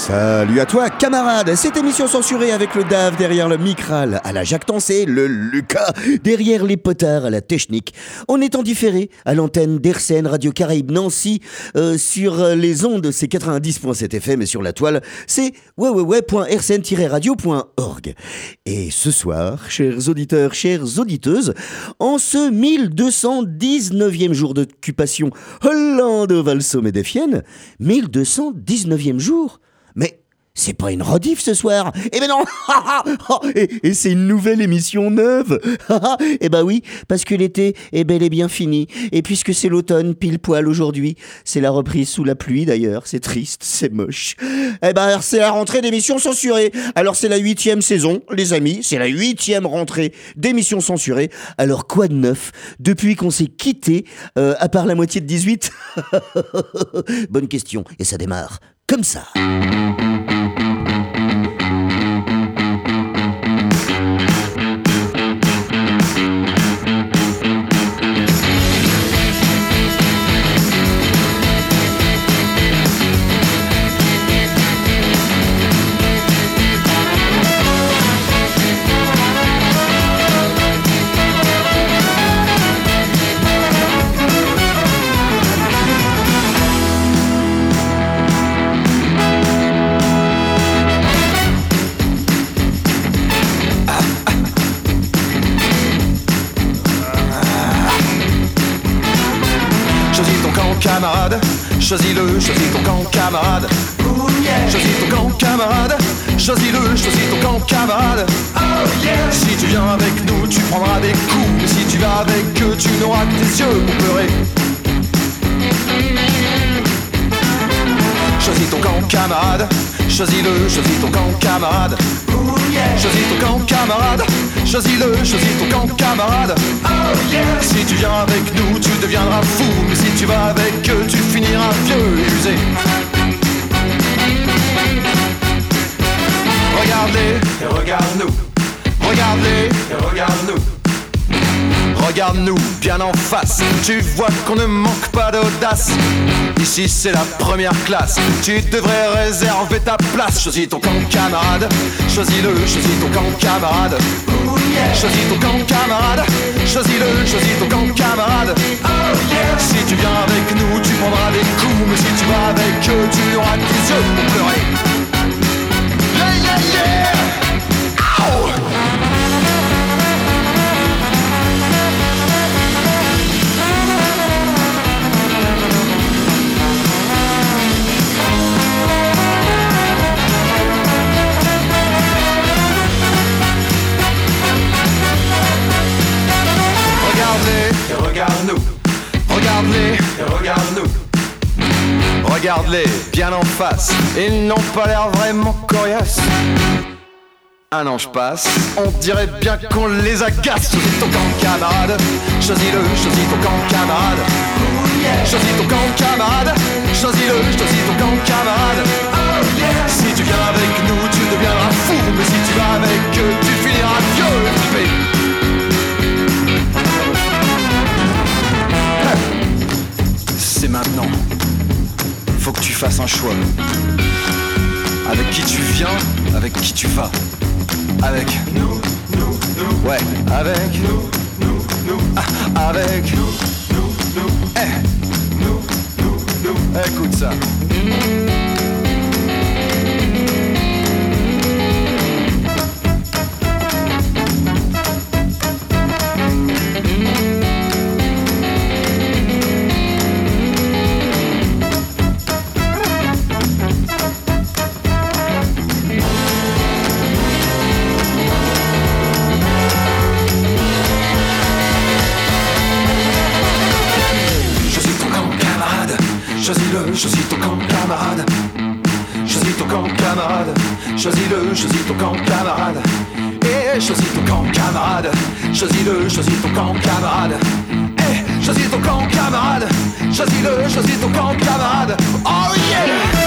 Salut à toi, camarade. Cette émission censurée avec le Dave derrière le Micral, à la Jacques Tancé, le Lucas derrière les potards à la technique. On est en différé à l'antenne d'RCN Radio Caraïbes Nancy sur les ondes, c'est 90.7 FM et sur la toile, c'est www.rcn-radio.org. Et ce soir, chers auditeurs, chères auditeuses, en ce 1219e jour d'occupation Hollande-Valsaume-et-Défienne, 1219e jour. Mais c'est pas une rediff ce soir. Eh ben non. Et c'est une nouvelle émission neuve. Eh ben oui, parce que l'été est bel et bien fini. Et puisque c'est l'automne pile poil aujourd'hui, c'est la reprise sous la pluie d'ailleurs. C'est triste, c'est moche. Eh ben c'est la rentrée d'émissions censurées. Alors c'est la 8e saison, les amis. C'est la 8e rentrée d'émissions censurées. Alors quoi de neuf depuis qu'on s'est quitté, à part la moitié de 18? Bonne question. Et ça démarre comme ça. Camarade, choisis-le, choisis ton camp, camarade. Oh yeah. Choisis ton camp, camarade. Choisis-le, choisis ton camp, camarade. Oh yeah. Si tu viens avec nous, tu prendras des coups. Mais si tu vas avec eux, tu n'auras que tes yeux pour pleurer. Choisis ton camp, camarade. Choisis-le, choisis ton camp, camarade. Oh yeah. Choisis ton camp, camarade. Choisis-le, choisis ton camp, camarade. Oh yeah. Si tu viens avec nous, tu deviendras fou. Mais si tu vas avec eux, tu finiras vieux et usé. Regarde-les et regarde-nous. Regarde-les et regarde-nous. Regarde-nous bien en face. Tu vois qu'on ne manque pas d'audace. Ici c'est la première classe. Tu devrais réserver ta place. Choisis ton camp, camarade. Choisis-le, choisis ton camp, camarade. Oh yeah. Choisis ton camp, camarade. Choisis-le, choisis ton camp, camarade. Oh yeah. Si tu viens avec nous, tu prendras des coups. Mais si tu vas avec eux, tu n'auras que tes yeux pour pleurer. Yeah, yeah, yeah. Ow. Et regarde-nous, regarde-les et regarde-nous. Regarde-les bien en face, ils n'ont pas l'air vraiment coriaces. Un an je passe, on dirait bien qu'on les agace. Choisis ton camp, camarade. Choisis-le, choisis ton camp, camarade. Oh yeah. Choisis ton camp, camarade. Choisis-le, choisis ton camp, camarade. Oh yeah. Si tu viens avec nous, tu deviendras fou. Mais si tu vas avec eux, tu finiras vieux et trippé. C'est maintenant. Faut que tu fasses un choix. Avec qui tu viens, avec qui tu vas. Avec nous. Ouais, avec nous. Avec nous. Écoute ça. Choisis-le, choisis ton camp, camarade. Choisis ton camp, camarade. Choisis-le, choisis ton camp, camarade. Et choisis ton camp, camarade. Choisis-le, choisis ton camp, camarade. Et choisis ton camp, camarade. Choisis-le, choisis ton camp, camarade. Oh yeah!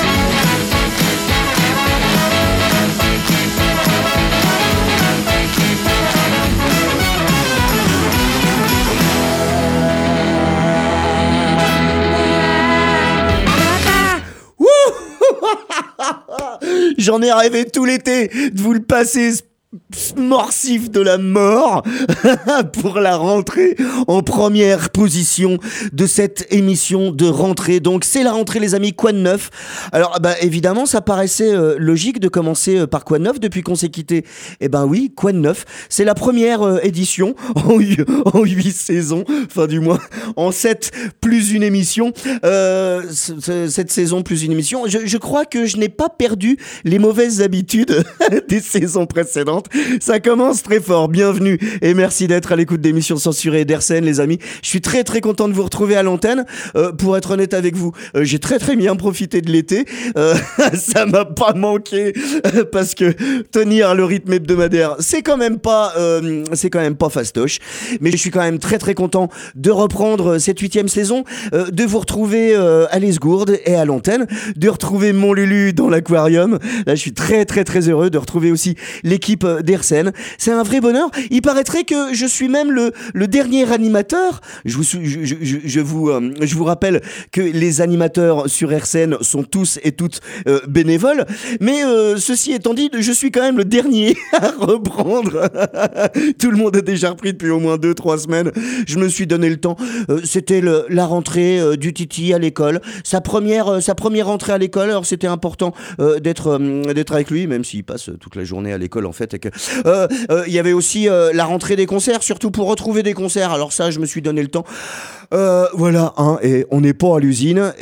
J'en ai rêvé tout l'été de vous le passer morsif de la mort pour la rentrée en première position de cette émission de rentrée. Donc c'est la rentrée les amis, quoi de neuf? Alors évidemment ça paraissait logique de commencer par quoi de neuf depuis qu'on s'est quitté. Eh ben oui, quoi de neuf? C'est la première édition en 8 saisons, enfin du moins en 7 plus une émission. Cette saison plus une émission. Je crois que je n'ai pas perdu les mauvaises habitudes des saisons précédentes. Ça commence très fort, bienvenue et merci d'être à l'écoute d'émissions censurées d'RCN les amis. Je suis très très content de vous retrouver à l'antenne. Pour être honnête avec vous, j'ai très très bien profité de l'été. Ça m'a pas manqué parce que tenir le rythme hebdomadaire, c'est quand même pas fastoche. Mais je suis quand même très très content de reprendre cette 8e saison, de vous retrouver à l'Esgourde et à l'antenne, de retrouver mon Lulu dans l'aquarium. Là, je suis très très très heureux de retrouver aussi l'équipe d'RCN. C'est un vrai bonheur. Il paraîtrait que je suis même le dernier animateur. Je vous rappelle que les animateurs sur RCN sont tous et toutes bénévoles. Mais ceci étant dit, je suis quand même le dernier à reprendre. Tout le monde a déjà repris depuis au moins 2-3 semaines. Je me suis donné le temps. C'était la rentrée du Titi à l'école. Sa première rentrée à l'école. Alors c'était important d'être avec lui, même s'il passe toute la journée à l'école en fait. Et que il y avait aussi la rentrée des concerts, surtout pour retrouver des concerts. Alors ça, je me suis donné le temps. Voilà, hein, et on n'est pas à l'usine.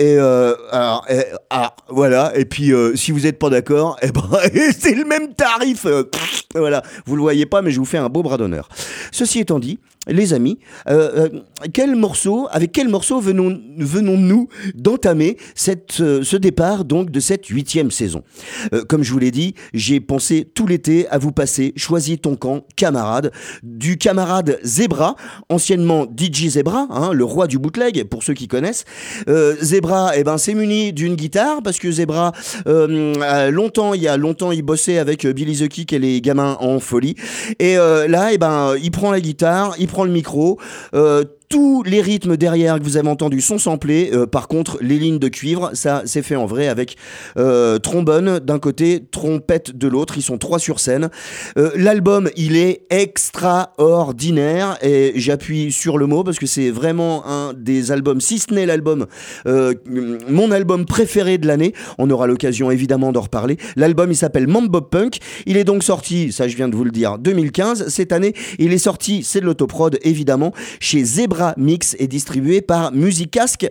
Voilà. Et puis, si vous n'êtes pas d'accord, c'est le même tarif. Voilà, vous le voyez pas, mais je vous fais un beau bras d'honneur. Ceci étant dit, les amis, avec quel morceau venons-nous d'entamer ce départ donc de cette 8e saison? Comme je vous l'ai dit, j'ai pensé tout l'été à vous passer Choisis ton camp, camarade, du camarade Zebra, anciennement DJ Zebra, hein, le roi du bootleg pour ceux qui connaissent. Zebra, s'est muni d'une guitare parce que Zebra, il y a longtemps, il bossait avec Billy the Kick et les gamins en folie. Et là, il prend la guitare, il prend le micro. Tous les rythmes derrière que vous avez entendus sont samplés. Par contre, les lignes de cuivre, ça c'est fait en vrai avec trombone d'un côté, trompette de l'autre. Ils sont 3 sur scène. L'album, il est extraordinaire et j'appuie sur le mot parce que c'est vraiment un des albums, si ce n'est l'album, mon album préféré de l'année. On aura l'occasion évidemment d'en reparler. L'album, il s'appelle Mambo Punk. Il est donc sorti, ça je viens de vous le dire, 2015. Cette année, il est sorti, c'est de l'autoprod évidemment, chez Zebra Mix et distribué par Musicast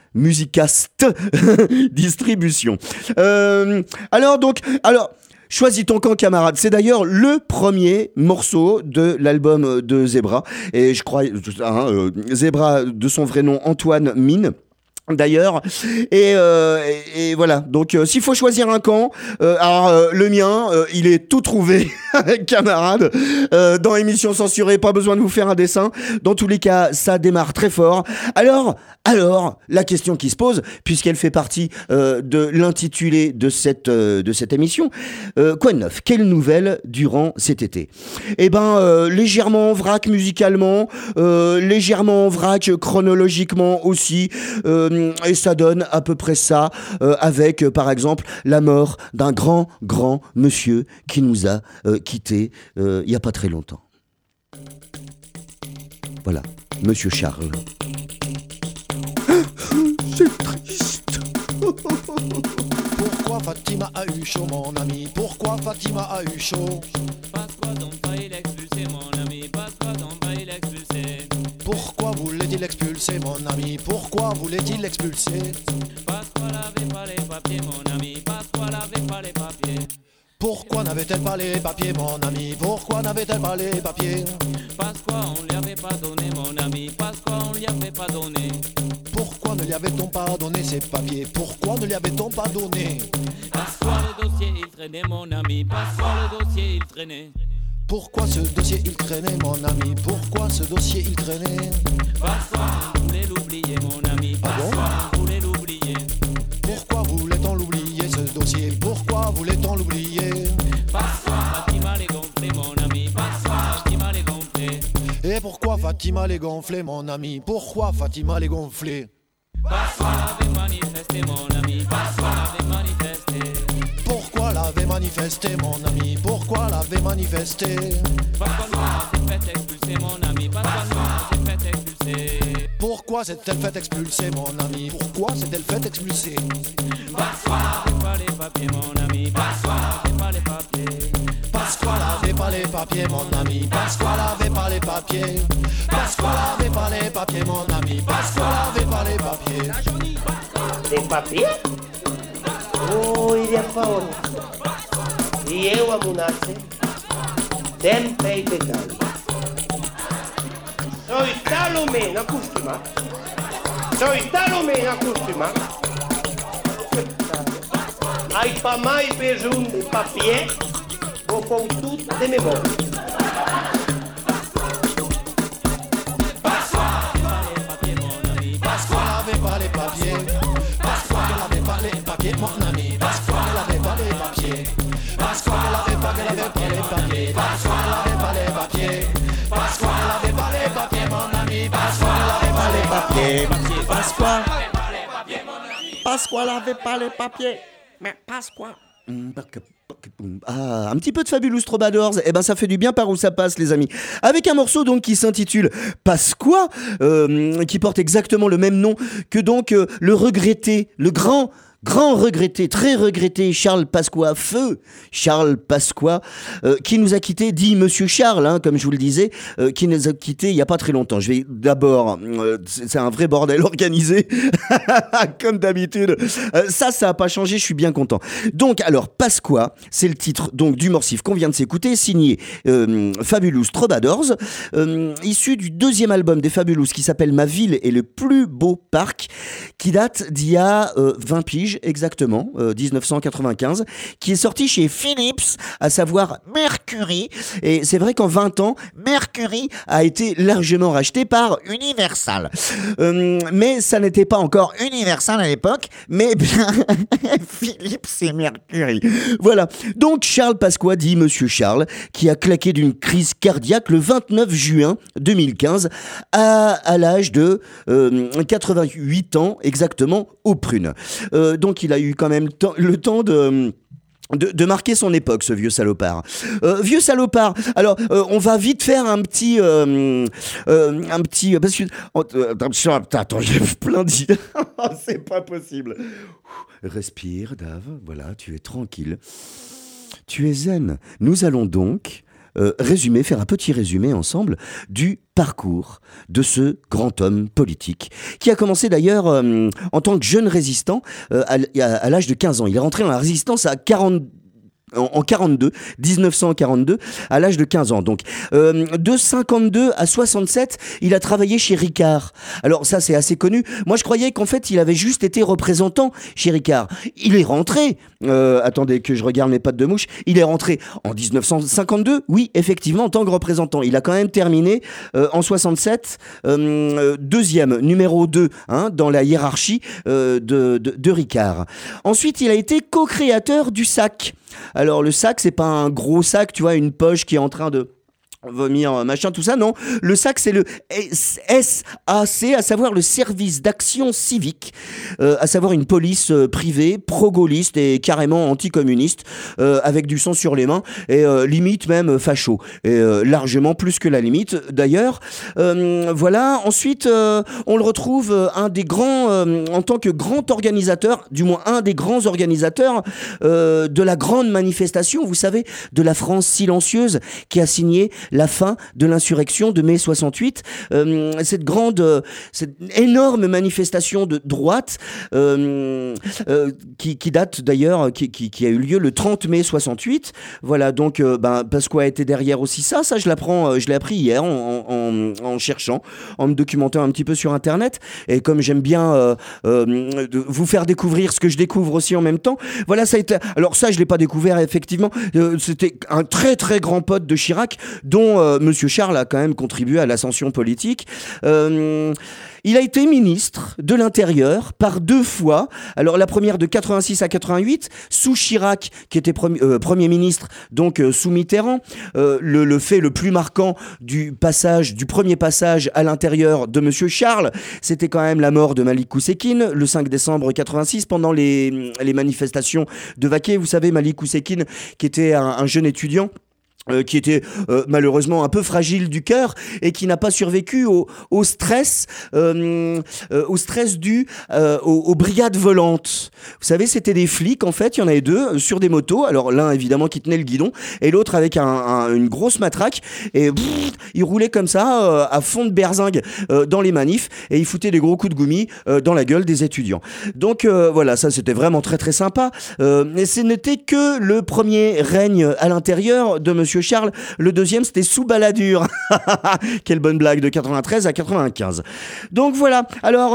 Distribution. Alors, Choisis ton camp, camarade. C'est d'ailleurs le premier morceau de l'album de Zebra. Et je crois, Zebra, de son vrai nom, Antoine Mine. D'ailleurs, et voilà. Donc, s'il faut choisir un camp, le mien, il est tout trouvé, camarade. Dans émission censurée, pas besoin de vous faire un dessin. Dans tous les cas, ça démarre très fort. Alors, la question qui se pose, puisqu'elle fait partie de l'intitulé de cette émission, quoi de neuf? Quelle nouvelle durant cet été? Légèrement en vrac musicalement, légèrement en vrac chronologiquement aussi. Et ça donne à peu près ça, avec par exemple la mort d'un grand monsieur qui nous a quittés il n'y a pas très longtemps. Voilà, Monsieur Charles. C'est triste. Pourquoi Fatima a eu chaud, mon ami? Pourquoi Fatima a eu chaud? Pourquoi donc pas il expulsé, mon ami? Pourquoi donc pas il expulsé? Pourquoi voulait-il expulser, mon ami? Pourquoi voulait-il expulser? Pourquoi n'avait pas les papiers, mon ami? Pourquoi n'avait pas les papiers? Pourquoi n'avait-elle pas les papiers, mon ami? Pourquoi n'avait-elle pas les papiers? Pourquoi on lui avait pas donné, mon ami? Pourquoi on lui avait pas donné? Pourquoi ne lui avait-on pas donné ces papiers? Pourquoi ne lui avait-on pas donné? Pourquoi le dossier il traînait, mon ami? Pourquoi le dossier il traînait? Pourquoi ce dossier il traînait, mon ami? Pourquoi ce dossier il traînait? Pourquoi on voulait l'oublier, mon ami? Ah bon? Pourquoi on voulait l'oublier? Pourquoi voulait-on l'oublier, ce dossier? Pourquoi voulait-on l'oublier? Pourquoi Fatima les gonflait, mon ami? Pourquoi Fatima les gonflait? Et pourquoi Fatima les gonflait, mon ami? Pourquoi Fatima les gonflait? Pourquoi l'avait manifesté, mon ami? Pourquoi l'avait manifesté? Pourquoi l'avait manifesté, mon ami? Pourquoi l'avait manifesté? Pasquale s'est fait expulser, mon ami. Pasquale s'est fait expulser. Pourquoi s'est-elle fait expulser, mon ami? Pourquoi s'est-elle fait expulser? Pasquale n'avait pas les papiers, mon ami. Pasquale n'avait pas les papiers. Pasquale avait pas les papiers, mon ami. Pasquale avait pas les papiers. Pasquale avait pas les papiers, mon ami. Pasquale avait pas les papiers. Tem papier? Oh, ele é faone. E eu, a Munase, tem peito e tal. Sou Salomé na costuma. Sou Salomé na costuma. Ai, pa mais beijum de papier, vou pôr tudo de meu bom. Pasquale avait pas les papiers. Pasquale avait pas les papiers, mon ami. Pasquale avait pas les papiers. Pasquale avait pas les papiers. Pasquale avait pas les papiers. Pasquale avait pas les papiers, mon ami. Pasquale avait pas les papiers. Pasquale avait pas les papiers. Mais Pasquale. Ah, un petit peu de Fabulous Troubadours, eh ben ça fait du bien par où ça passe, les amis. Avec un morceau donc qui s'intitule Pasqua, qui porte exactement le même nom que donc le regretté, le grand regretté, très regretté Charles Pasqua, feu Charles Pasqua, qui nous a quittés, dit Monsieur Charles, hein, comme je vous le disais, qui nous a quittés il n'y a pas très longtemps. Je vais d'abord, c'est un vrai bordel organisé, comme d'habitude. Ça n'a pas changé, je suis bien content. Donc, alors, Pasqua, c'est le titre donc du morceau qu'on vient de s'écouter, signé Fabulous Troubadours, issu du deuxième album des Fabulous qui s'appelle Ma ville est le plus beau parc, qui date d'il y a 20 piges. Exactement, 1995, qui est sorti chez Philips, à savoir Mercury. Et c'est vrai qu'en 20 ans, Mercury a été largement racheté par Universal. Mais ça n'était pas encore Universal à l'époque, mais bien Philips et Mercury. Voilà. Donc Charles Pasqua dit Monsieur Charles, qui a claqué d'une crise cardiaque le 29 juin 2015 à l'âge de 88 ans exactement aux prunes. Donc il a eu quand même le temps de marquer son époque, ce vieux salopard. Vieux salopard. Alors, on va vite faire un petit, parce que attends, j'ai plein d'idées. C'est pas possible. Respire, Dave. Voilà, tu es tranquille. Tu es zen. Nous allons donc faire un petit résumé ensemble du parcours de ce grand homme politique qui a commencé d'ailleurs en tant que jeune résistant à l'âge de 15 ans. Il est rentré dans la résistance en 1942, à l'âge de 15 ans. Donc, de 52 à 67, il a travaillé chez Ricard. Alors ça, c'est assez connu. Moi, je croyais qu'en fait, il avait juste été représentant chez Ricard. Il est rentré, attendez que je regarde mes pattes de mouche, il est rentré en 1952, oui, effectivement, en tant que représentant. Il a quand même terminé en 67, deuxième, numéro 2, hein, dans la hiérarchie de Ricard. Ensuite, il a été co-créateur du SAC. Alors le sac, c'est pas un gros sac, tu vois, une poche qui est en train de vomir, machin, tout ça, non. Le SAC, c'est le SAC, à savoir le service d'action civique, à savoir une police privée, pro-gaulliste et carrément anticommuniste, avec du sang sur les mains, et limite même facho, et largement plus que la limite, d'ailleurs. Voilà, ensuite, on le retrouve un des grands, en tant que grand organisateur, du moins un des grands organisateurs de la grande manifestation, vous savez, de la France silencieuse, qui a signé la fin de l'insurrection de mai 68, cette énorme manifestation de droite qui date d'ailleurs, qui a eu lieu le 30 mai 68. Voilà, donc Pasqua était derrière aussi ça je l'ai appris hier en cherchant, en me documentant un petit peu sur internet, et comme j'aime bien vous faire découvrir ce que je découvre aussi en même temps, voilà, ça a été, alors ça je l'ai pas découvert effectivement, c'était un très très grand pote de Chirac, dont dont Monsieur Charles a quand même contribué à l'ascension politique. Il a été ministre de l'Intérieur par 2 fois. Alors la première de 86 à 88, sous Chirac, qui était Premier ministre, donc sous Mitterrand. Le fait le plus marquant du premier passage à l'intérieur de Monsieur Charles, c'était quand même la mort de Malik Oussekine, le 5 décembre 86, pendant les manifestations de Vaquet. Vous savez, Malik Oussekine, qui était un jeune étudiant, qui était malheureusement un peu fragile du cœur et qui n'a pas survécu au stress dû aux brigades volantes. Vous savez, c'était des flics, en fait, il y en avait 2 sur des motos. Alors l'un évidemment qui tenait le guidon et l'autre avec une grosse matraque, et il roulait comme ça à fond de berzingue dans les manifs, et il foutait des gros coups de gommi dans la gueule des étudiants. Donc voilà, ça c'était vraiment très très sympa. Mais ce n'était que le premier règne à l'intérieur de Monsieur Charles. Le deuxième, c'était sous Balladur. Quelle bonne blague, de 93 à 95. Donc voilà. Alors,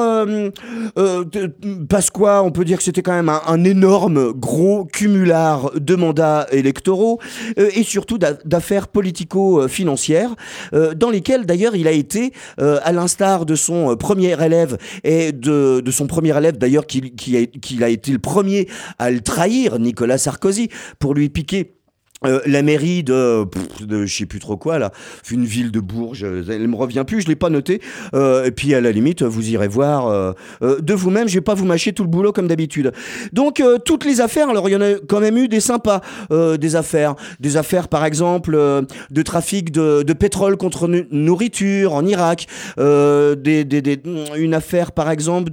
Pasqua, on peut dire que c'était quand même un énorme gros cumulard de mandats électoraux et surtout d'affaires politico-financières, dans lesquelles d'ailleurs il a été, à l'instar de son premier élève et de son premier élève d'ailleurs qui a été le premier à le trahir, Nicolas Sarkozy, pour lui piquer la mairie de je sais plus trop quoi là, une ville de Bourges, elle me revient plus, je l'ai pas noté, et puis à la limite vous irez voir de vous-même, je vais pas vous mâcher tout le boulot comme d'habitude. Donc toutes les affaires, alors il y en a quand même eu des sympas, des affaires par exemple de trafic de pétrole contre nourriture en Irak, une affaire par exemple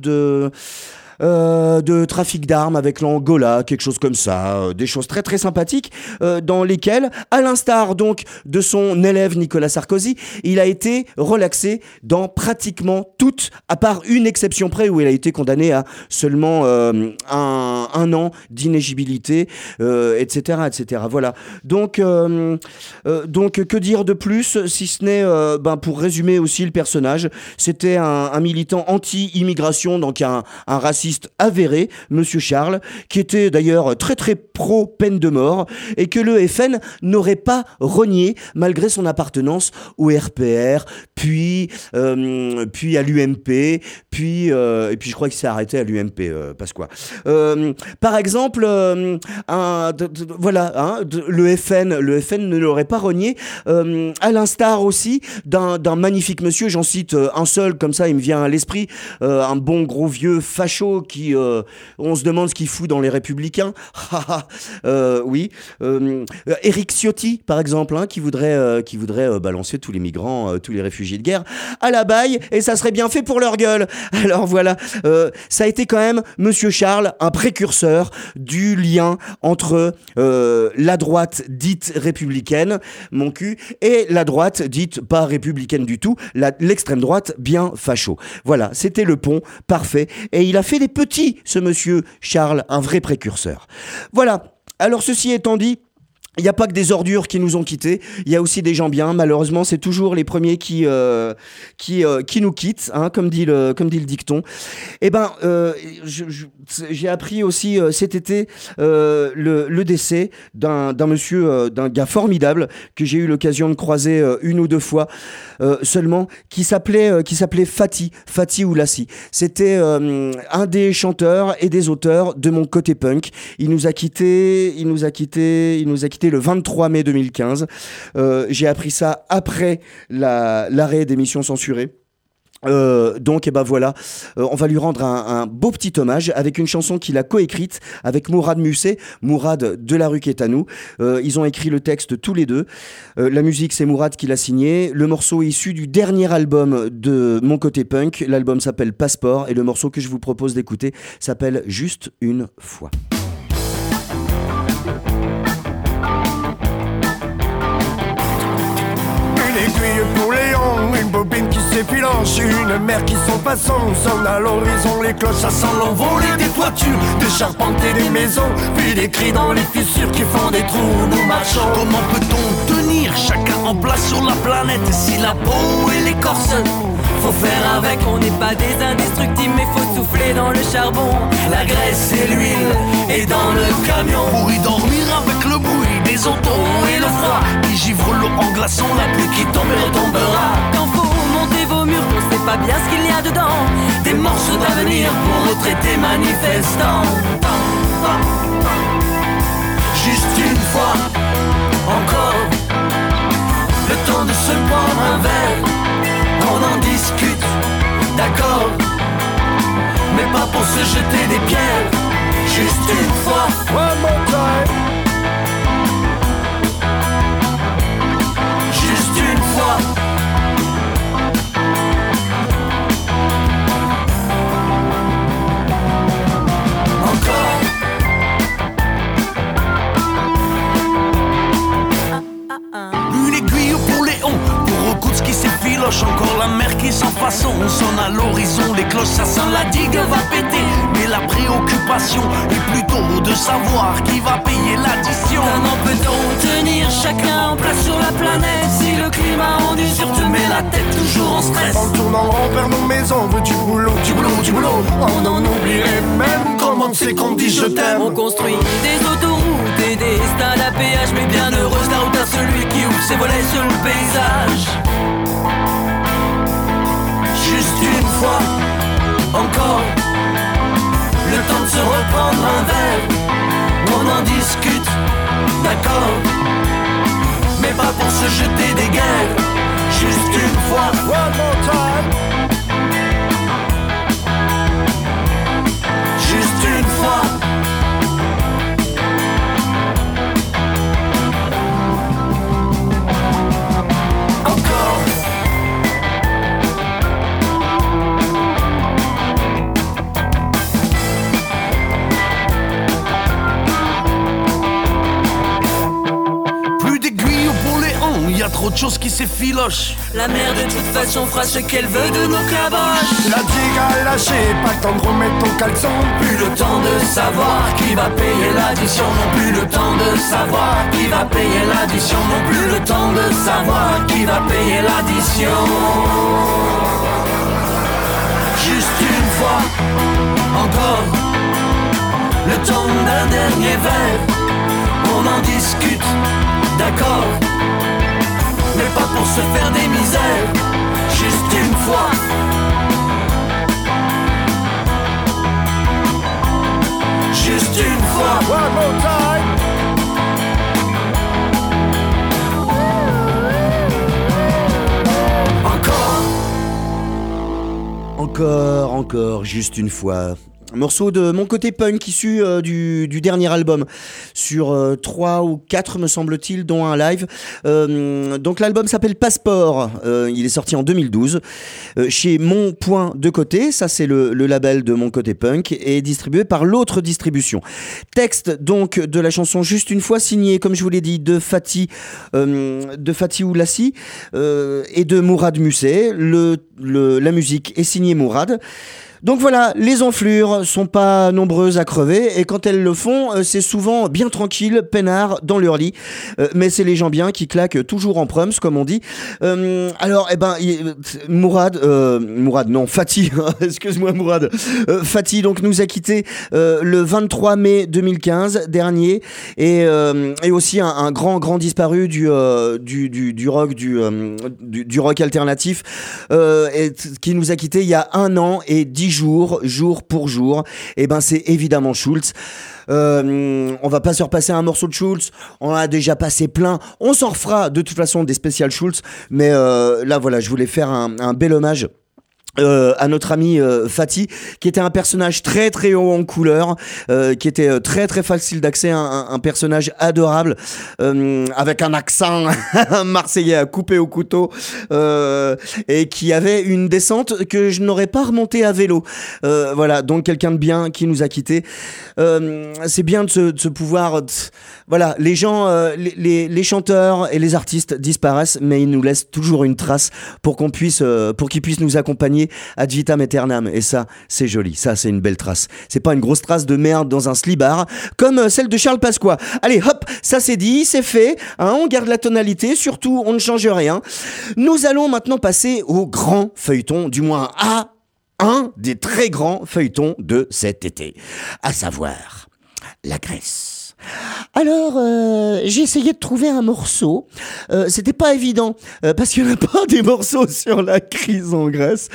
de trafic d'armes avec l'Angola, quelque chose comme ça, des choses très très sympathiques, dans lesquelles, à l'instar donc de son élève Nicolas Sarkozy, il a été relaxé dans pratiquement toutes, à part une exception près où il a été condamné à seulement un an d'inéligibilité, etc., etc. Voilà. Donc que dire de plus si ce n'est, pour résumer aussi le personnage, c'était un militant anti-immigration, donc un raciste avéré, Monsieur Charles, qui était d'ailleurs très très pro peine de mort et que le FN n'aurait pas renié malgré son appartenance au RPR, puis à l'UMP, puis et puis je crois qu'il s'est arrêté à l'UMP, Pasqua. Par exemple, le FN ne l'aurait pas renié, à l'instar aussi d'un magnifique monsieur, j'en cite un seul comme ça, il me vient à l'esprit, un bon gros vieux facho qui, on se demande ce qu'il fout dans les Républicains. Oui. Éric Ciotti, par exemple, qui voudrait balancer tous les migrants, tous les réfugiés de guerre à la baille, et ça serait bien fait pour leur gueule. Alors voilà, ça a été quand même, Monsieur Charles, un précurseur du lien entre la droite dite républicaine, mon cul, et la droite dite pas républicaine du tout, l'extrême droite bien facho. Voilà, c'était le pont parfait, et il a fait des petits, ce Monsieur Charles, un vrai précurseur. Voilà, alors ceci étant dit, il n'y a pas que des ordures qui nous ont quittés, il y a aussi des gens bien. Malheureusement, c'est toujours les premiers qui nous quittent, comme dit le dicton. Eh ben, j'ai appris aussi cet été le décès d'un gars formidable que j'ai eu l'occasion de croiser une ou deux fois seulement, qui s'appelait Fatih Oulassi. C'était un des chanteurs et des auteurs de mon côté punk. Il nous a quittés le 23 mai 2015. J'ai appris ça après l'arrêt d'émissions censurées. Donc, voilà, on va lui rendre un beau petit hommage avec une chanson qu'il a coécrite avec Mourad Musset, Mourad de la rue Quétanou. Ils ont écrit le texte tous les deux. La musique, c'est Mourad qui l'a signé. Le morceau est issu du dernier album de Mon Côté Punk. L'album s'appelle Passeport et le morceau que je vous propose d'écouter s'appelle Juste une fois. Pour Léon, une bobine qui s'effilanche, une mer qui s'en passant, sonne à l'horizon les cloches, ça sent l'envolée des toitures, des charpentes et des maisons, puis des cris dans les fissures qui font des trous, nous marchons. Comment peut-on tenir chacun en place sur la planète si la peau et l'écorce? Faut faire avec, on n'est pas des indestructibles, mais faut souffler dans le charbon, la graisse et l'huile, et dans le camion. Pour y dormir avec le bruit des autos et le froid qui givre l'eau en glaçons, la pluie qui tombe et retombera. Quand faut monter vos murs, on sait pas bien ce qu'il y a dedans. Des morceaux d'avenir pour retraiter manifestants. Juste une fois, encore, le temps de se prendre un verre. On en discute, d'accord, mais pas pour se jeter des pierres. Juste une fois, one more time. Juste une fois. Encore. Une aiguille pour Léon, pour Rokoutski qui s'effiloche. Encore la mer qui sans façon, on sonne à l'horizon. Les cloches ça sent la digue va péter. Mais la préoccupation est plutôt de savoir qui va payer l'addition. Comment peut-on tenir chacun en place sur la planète si le climat endure te met la tête toujours en stress? En tournant on perd nos maisons, veut du boulot, du boulot, du boulot. On en oublierait même comment c'est qu'on dit je t'aime. On construit des autoroutes et des stades à péage, mais bien heureuse la route à celui qui ouvre ses volets sur le paysage. Juste une fois, encore, le temps de se reprendre un verre. On en discute, d'accord, mais pas pour se jeter des guerres. Juste une fois, one more time. Juste une fois. Y'a trop de choses qui s'effilochent. La mer de toute façon fera ce qu'elle veut de nos caboches. La digue a lâché, pas le temps de remettre ton caleçon. Plus le temps de savoir qui va payer l'addition. Non plus le temps de savoir qui va payer l'addition. Non plus le temps de savoir qui va payer l'addition. Juste une fois, encore, le temps d'un dernier verre. On en discute, d'accord, mais pas pour se faire des misères. Juste une fois. Juste une fois. One more time. Encore, juste une fois. Un morceau de mon côté punk issu du dernier album, sur 3 ou 4 me semble-t-il, dont un live. Donc l'album s'appelle Passeport, il est sorti en 2012 chez Mon Point de Côté, ça c'est le label de Mon Côté Punk, et distribué par l'autre distribution. Texte donc de la chanson Juste une fois, signé comme je vous l'ai dit de Fatih Oulassi et de Mourad Musset. La musique est signée Mourad. Donc voilà, les enflures sont pas nombreuses à crever, et quand elles le font, c'est souvent bien tranquille, peinard, dans leur lit. Mais c'est les gens bien qui claquent toujours en prums, comme on dit. Alors, Fatih, excuse-moi Mourad. Fatih donc nous a quitté le 23 mai 2015 dernier, et aussi un grand disparu du rock, du rock alternatif, et qui nous a quitté il y a 1 an et 10 jours, jour pour jour. Et ben c'est évidemment Schulz. On va pas se repasser un morceau de Schulz, on a déjà passé plein, on s'en refera de toute façon des spéciales Schulz, mais là voilà, je voulais faire un bel hommage à notre ami Fatih, qui était un personnage très très haut en couleur, qui était très très facile d'accès, un personnage adorable, avec un accent marseillais à couper au couteau, et qui avait une descente que je n'aurais pas remontée à vélo. Voilà, donc quelqu'un de bien qui nous a quittés. C'est bien de se pouvoir... Voilà, les gens, les chanteurs et les artistes disparaissent, mais ils nous laissent toujours une trace pour qu'ils puissent nous accompagner ad vitam aeternam. Et ça, c'est joli. Ça, c'est une belle trace. C'est pas une grosse trace de merde dans un slibard, comme celle de Charles Pasqua. Allez, hop, ça c'est dit, c'est fait. Hein, on garde la tonalité, surtout, on ne change rien. Nous allons maintenant passer au grand feuilleton, du moins à un des très grands feuilletons de cet été. À savoir, la Grèce. Alors, j'ai essayé de trouver un morceau. C'était pas évident, parce qu'il n'y en a pas des morceaux sur la crise en Grèce.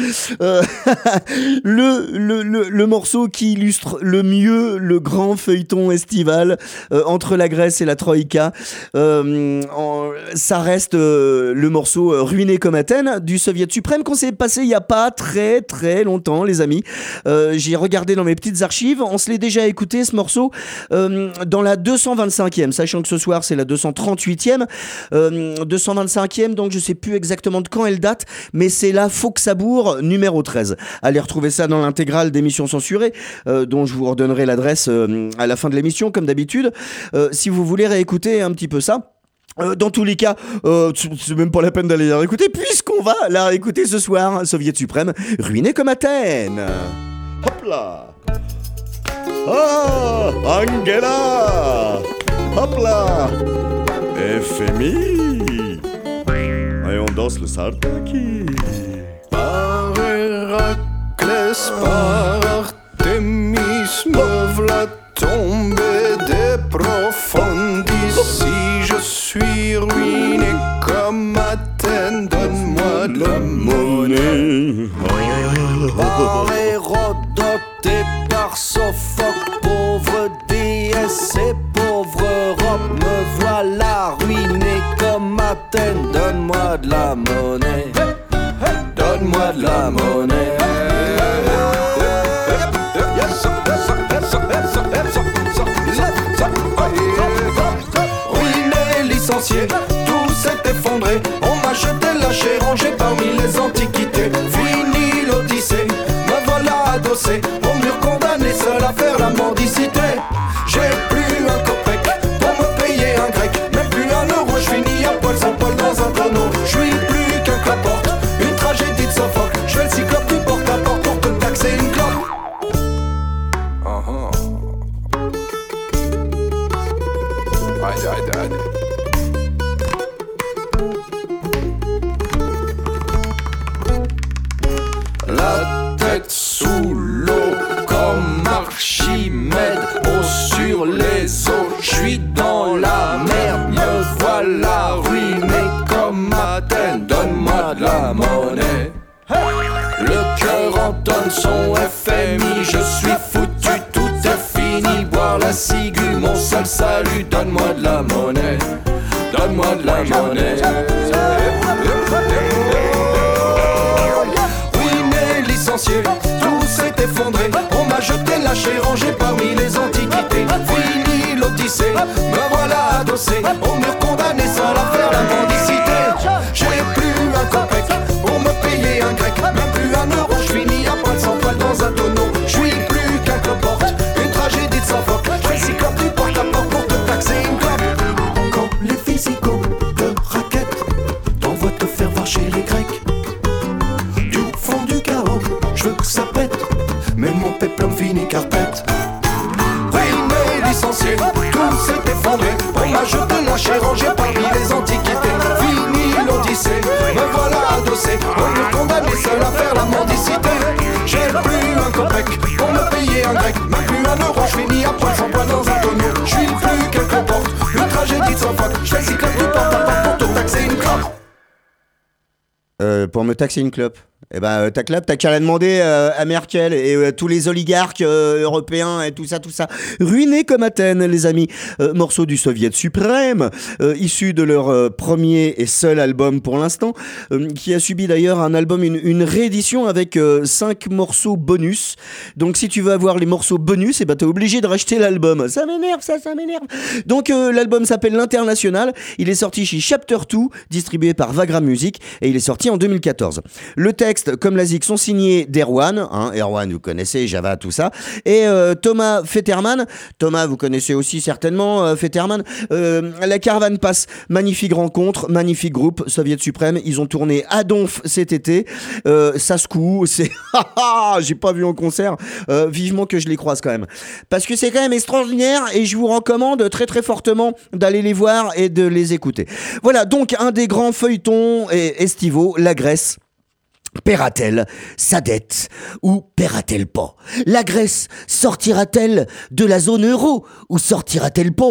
Le morceau qui illustre le mieux le grand feuilleton estival entre la Grèce et la Troïka, ça reste le morceau Ruiné comme Athènes du Soviet suprême qu'on s'est passé il n'y a pas très très longtemps, les amis. J'ai regardé dans mes petites archives, on se l'est déjà écouté ce morceau dans la 225e, sachant que ce soir c'est la 238e. 225e, donc je sais plus exactement de quand elle date, mais c'est la Faux-que-Sabour numéro 13. Allez retrouver ça dans l'intégrale d'émissions censurées, dont je vous redonnerai l'adresse à la fin de l'émission, comme d'habitude, si vous voulez réécouter un petit peu ça. Dans tous les cas, c'est même pas la peine d'aller la réécouter, puisqu'on va la réécouter ce soir, Soviet suprême, Ruiné comme Athènes. Hop là. Ah, Angela. Hop là. FMI. Et on danse le Sartaki. Par Héraclès, par Artémis, me v'là tombé des profondis. Si je suis ruiné comme Athènes, donne-moi de la monnaie. Par Hérodote et par Sophocle, pauvre déesse et pauvre Europe, me voilà ruiné comme Athènes, donne-moi de la monnaie. Donne-moi de la monnaie. Ruiné, licencié, tout s'est effondré. On m'a jeté, lâché, rangé parmi les antiquités. Fini l'Odyssée, me voilà adossé au mur, condamné seul à faire la mendicité. J'ai plus un copec pour me payer un grec, même plus un euro, je finis à poil sans poil dans un tonneau. Je suis plus qu'un claporte, une tragédie de Sophocle. Je fais le cyclope du porte-à-porte pour te taxer une clope. Haydi. La tête sous l'eau comme Archimède, haut sur les eaux, je suis dans la merde, me voilà ruiné comme Athènes, donne-moi de la monnaie. Le cœur entonne son FMI, je suis foutu, tout est fini. Boire la ciguë, mon seul salut, donne-moi de la monnaie. Donne-moi de la monnaie. Ruiné, licencié, tout s'est effondré. On m'a jeté, lâché, rangé parmi les antiquités. Fini l'Odyssée, me voilà adossé au mur, condamné seul à faire la mendicité. J'ai plus un copec pour me payer un grec, même plus un euro, je finis à poil sans poil dans un tonneau. Je suis plus qu'un cloporte, une tragédie de Sophocle. Je fais le cyclope du porte-à-porte pour te taxer une clope. Quand les physicaux de raquettes t'envoient te faire voir chez les Grecs, du fond du chaos, je veux que ça pète, mais mon péplum finit carpette. Ruiné, licencié, tout s'est effondré. On m'a jeté, lâché, rangé parmi les antiquités. Fini l'Odyssée, me voilà adossé au mur, condamné seul à faire la mendicité. J'ai plus un copec pour me payer un grec, même plus un euro, je finis à poil sans poil dans un tonneau. Je suis plus qu'un cloporte, une tragédie de Sophocle. Je fais le cyclope du porte-à-porte pour te taxer une clope. Pour me taxer une clope. Eh ben, ta clope, t'as qu'à la demander à Merkel et tous les oligarques européens et tout ça. Ruinés comme Athènes, les amis. Morceau du Soviet suprême, issu de leur premier et seul album pour l'instant, qui a subi d'ailleurs un album, une réédition avec 5 morceaux bonus. Donc si tu veux avoir les morceaux bonus, eh ben, t'es obligé de racheter l'album. Ça m'énerve. Donc l'album s'appelle L'International. Il est sorti chez Chapter 2, distribué par Vagram Music, et il est sorti en 2014. Le texte, comme la zik, sont signés d'Erwan, Erwan vous connaissez, Java, tout ça, et Thomas Fetterman. Thomas vous connaissez aussi certainement, Fetterman. La Caravane passe, magnifique rencontre, magnifique groupe, Soviet suprême. Ils ont tourné à Donf cet été, ça secoue, c'est j'ai pas vu en concert, vivement que je les croise quand même, parce que c'est quand même extraordinaire et je vous recommande très très fortement d'aller les voir et de les écouter. Voilà donc un des grands feuilletons estivaux, la Grèce. Paiera-t-elle sa dette ou paiera-t-elle pas? La Grèce sortira-t-elle de la zone euro ou sortira-t-elle pas?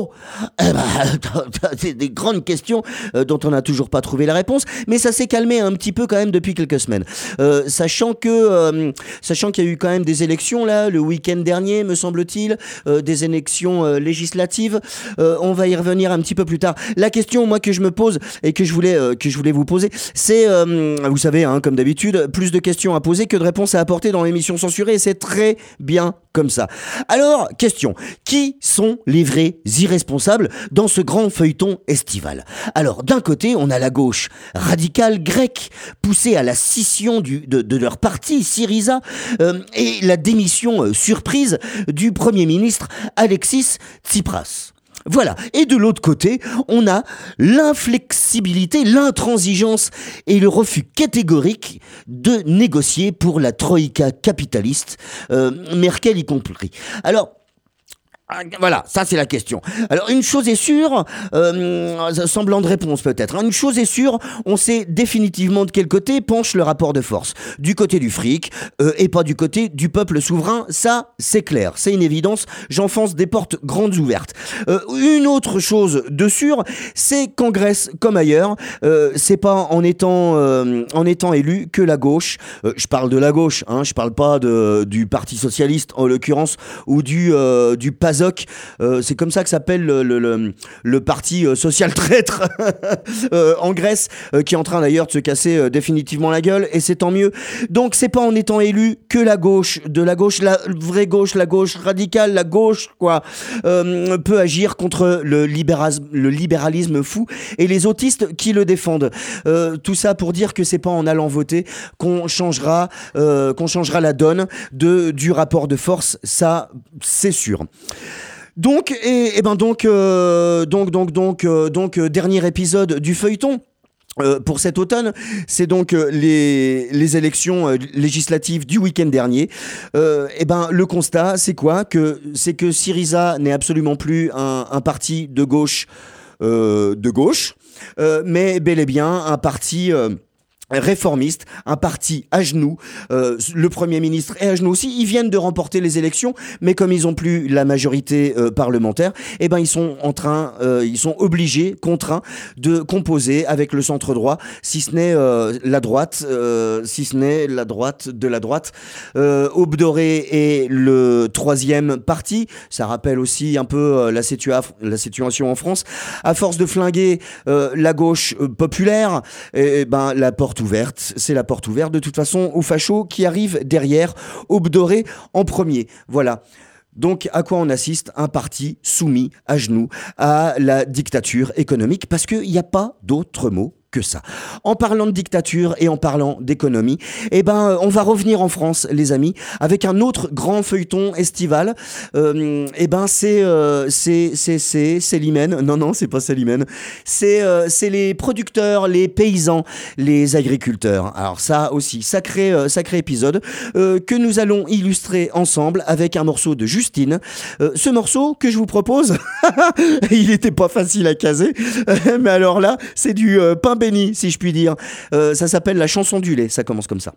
C'est des grandes questions dont on n'a toujours pas trouvé la réponse, mais ça s'est calmé un petit peu quand même depuis quelques semaines. Sachant qu'il y a eu quand même des élections là le week-end dernier, me semble-t-il, des élections législatives. On va y revenir un petit peu plus tard. La question moi que je me pose et que je voulais vous poser, c'est vous savez hein, comme d'habitude, plus de questions à poser que de réponses à apporter dans l'émission censurée et c'est très bien comme ça. Alors, question, qui sont les vrais irresponsables dans ce grand feuilleton estival? Alors, d'un côté, on a la gauche radicale grecque, poussée à la scission de leur parti, Syriza, et la démission surprise du Premier ministre Alexis Tsipras. Voilà. Et de l'autre côté, on a l'inflexibilité, l'intransigeance et le refus catégorique de négocier pour la troïka capitaliste, Merkel y compris. Alors, voilà, ça c'est la question. Alors une chose est sûre, semblant de réponse peut-être, une chose est sûre, on sait définitivement de quel côté penche le rapport de force. Du côté du fric et pas du côté du peuple souverain, ça c'est clair, c'est une évidence, j'enfonce des portes grandes ouvertes. Une autre chose de sûre, c'est qu'en Grèce comme ailleurs, c'est pas en étant élu que la gauche, je parle de la gauche, hein, je parle pas du Parti Socialiste en l'occurrence, ou du PASOK, c'est comme ça que s'appelle le parti social traître en Grèce, qui est en train d'ailleurs de se casser définitivement la gueule, et c'est tant mieux. Donc c'est pas en étant élu que la gauche, la vraie gauche, la gauche radicale, la gauche quoi, peut agir contre le libéralisme fou et les autistes qui le défendent. Tout ça pour dire que c'est pas en allant voter qu'on changera la donne du rapport de force, ça c'est sûr. Donc, dernier épisode du feuilleton. Pour cet automne, c'est donc les élections législatives du week-end dernier. Le constat, c'est quoi? C'est que Syriza n'est absolument plus un parti de gauche, mais bel et bien un parti réformiste, un parti à genoux. Le Premier ministre est à genoux aussi. Ils viennent de remporter les élections, mais comme ils n'ont plus la majorité parlementaire, ils sont contraints de composer avec le centre droit, si ce n'est la droite de la droite. Aube Dorée est le troisième parti. Ça rappelle aussi un peu la situation en France. À force de flinguer la gauche populaire, la porte ouverte, c'est la porte ouverte de toute façon aux fachos qui arrivent derrière, Aube Dorée en premier. Voilà. Donc, à quoi on assiste? Un parti soumis à genoux à la dictature économique, parce qu'il n'y a pas d'autre mot que ça. En parlant de dictature et en parlant d'économie, on va revenir en France, les amis, avec un autre grand feuilleton estival. C'est l'hymen. Non, c'est pas Célimène. C'est les producteurs, les paysans, les agriculteurs. Alors ça aussi, sacré épisode que nous allons illustrer ensemble avec un morceau de Justine. Ce morceau que je vous propose, il était pas facile à caser, mais alors là, c'est du pain béni, si je puis dire. Ça s'appelle La chanson du lait, ça commence comme ça.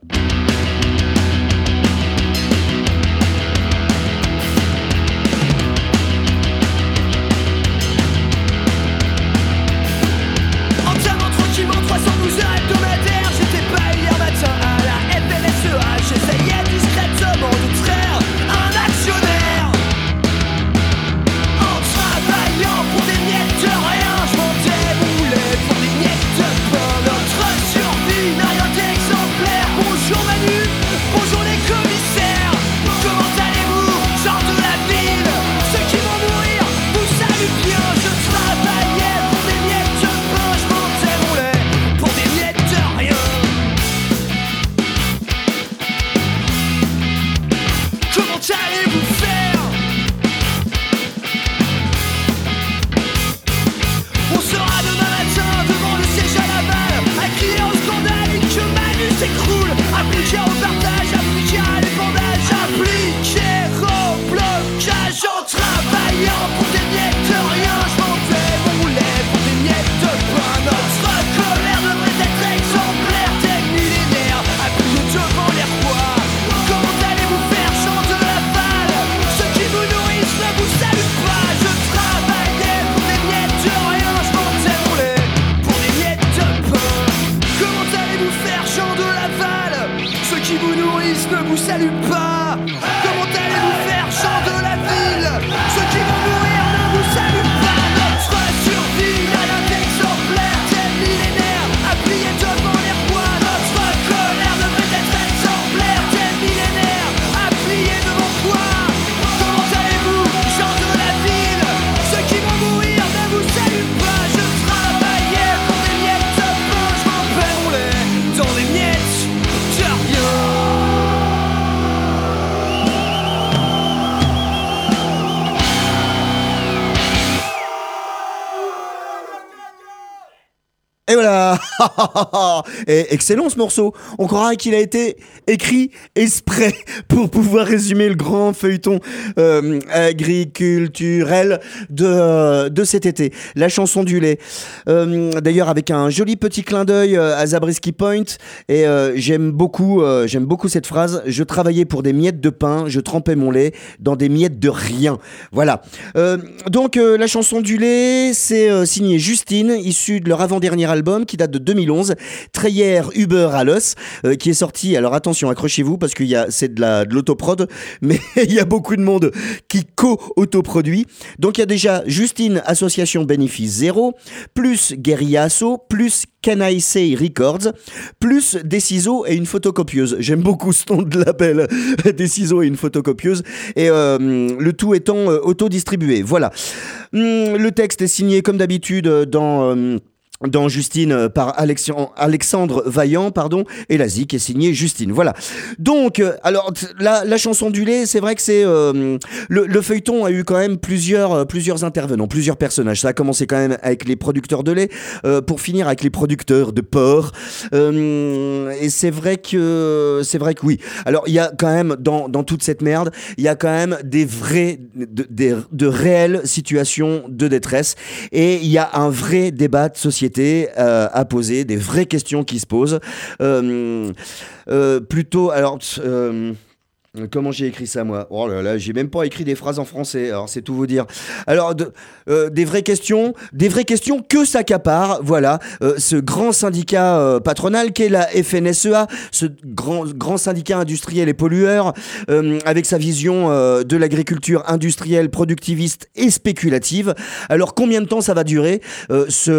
Entièrement tranquillement, 312 heures hebdomadaires. J'étais pas hier matin à la FNSEA. J'essayais discrètement de traire un actionnaire. En travaillant pour des miettes de rien, je m'en déboulais pour des miettes de pain. Notre survie n'a rien d'exemplaire. Bonjour Manu. salue pas. Comment allez-vous faire, gens de la ville? Ceux qui vont mourir ne vous saluent pas. Notre survie à l'un exemplaire, tel millénaire, à plier devant les rois. Notre colère devrait être exemplaire, tel millénaire, à plier devant toi. Comment allez-vous, gens de la ville? Ceux qui vont mourir ne vous saluent pas. Je travaillais pour des miettes de pain, je m'en roulais dans les miettes de rien. Et voilà. Et excellent ce morceau. On croirait qu'il a été écrit exprès pour pouvoir résumer le grand feuilleton agriculturel de cet été. La chanson du lait. D'ailleurs avec un joli petit clin d'œil à Zabriskie Point. Et j'aime beaucoup cette phrase. Je travaillais pour des miettes de pain, je trempais mon lait dans des miettes de rien. Voilà. Donc la chanson du lait, c'est signé Justine, issue de leur avant-dernier album qui date de 2011, Treyer Uber Alles, qui est sorti. Alors attention, accrochez-vous parce que c'est de l'autoprod, mais il y a beaucoup de monde qui co-autoproduit. Donc il y a déjà Justine Association Bénéfice Zéro, plus Guerilla Asso, plus Can I Say Records, plus des ciseaux et une photocopieuse. J'aime beaucoup ce nom de label, des ciseaux et une photocopieuse, et le tout étant auto-distribué. Voilà. Le texte est signé comme d'habitude dans Justine par Alexandre Vaillant, et la zik est signée Justine. Voilà. Donc, alors la chanson du lait, c'est vrai que c'est le feuilleton a eu quand même plusieurs intervenants, plusieurs personnages. Ça a commencé quand même avec les producteurs de lait, pour finir avec les producteurs de porc. Et c'est vrai que oui. Alors il y a quand même dans toute cette merde, il y a quand même de réelles situations de détresse, et il y a un vrai débat de société à poser, des vraies questions qui se posent. Plutôt, alors... comment j'ai écrit ça, moi? Oh là là, j'ai même pas écrit des phrases en français, alors c'est tout vous dire. Alors, des vraies questions que s'accapare, voilà, ce grand syndicat patronal qu'est la FNSEA, ce grand syndicat industriel et pollueur, avec sa vision de l'agriculture industrielle, productiviste et spéculative. Alors, combien de temps ça va durer, ce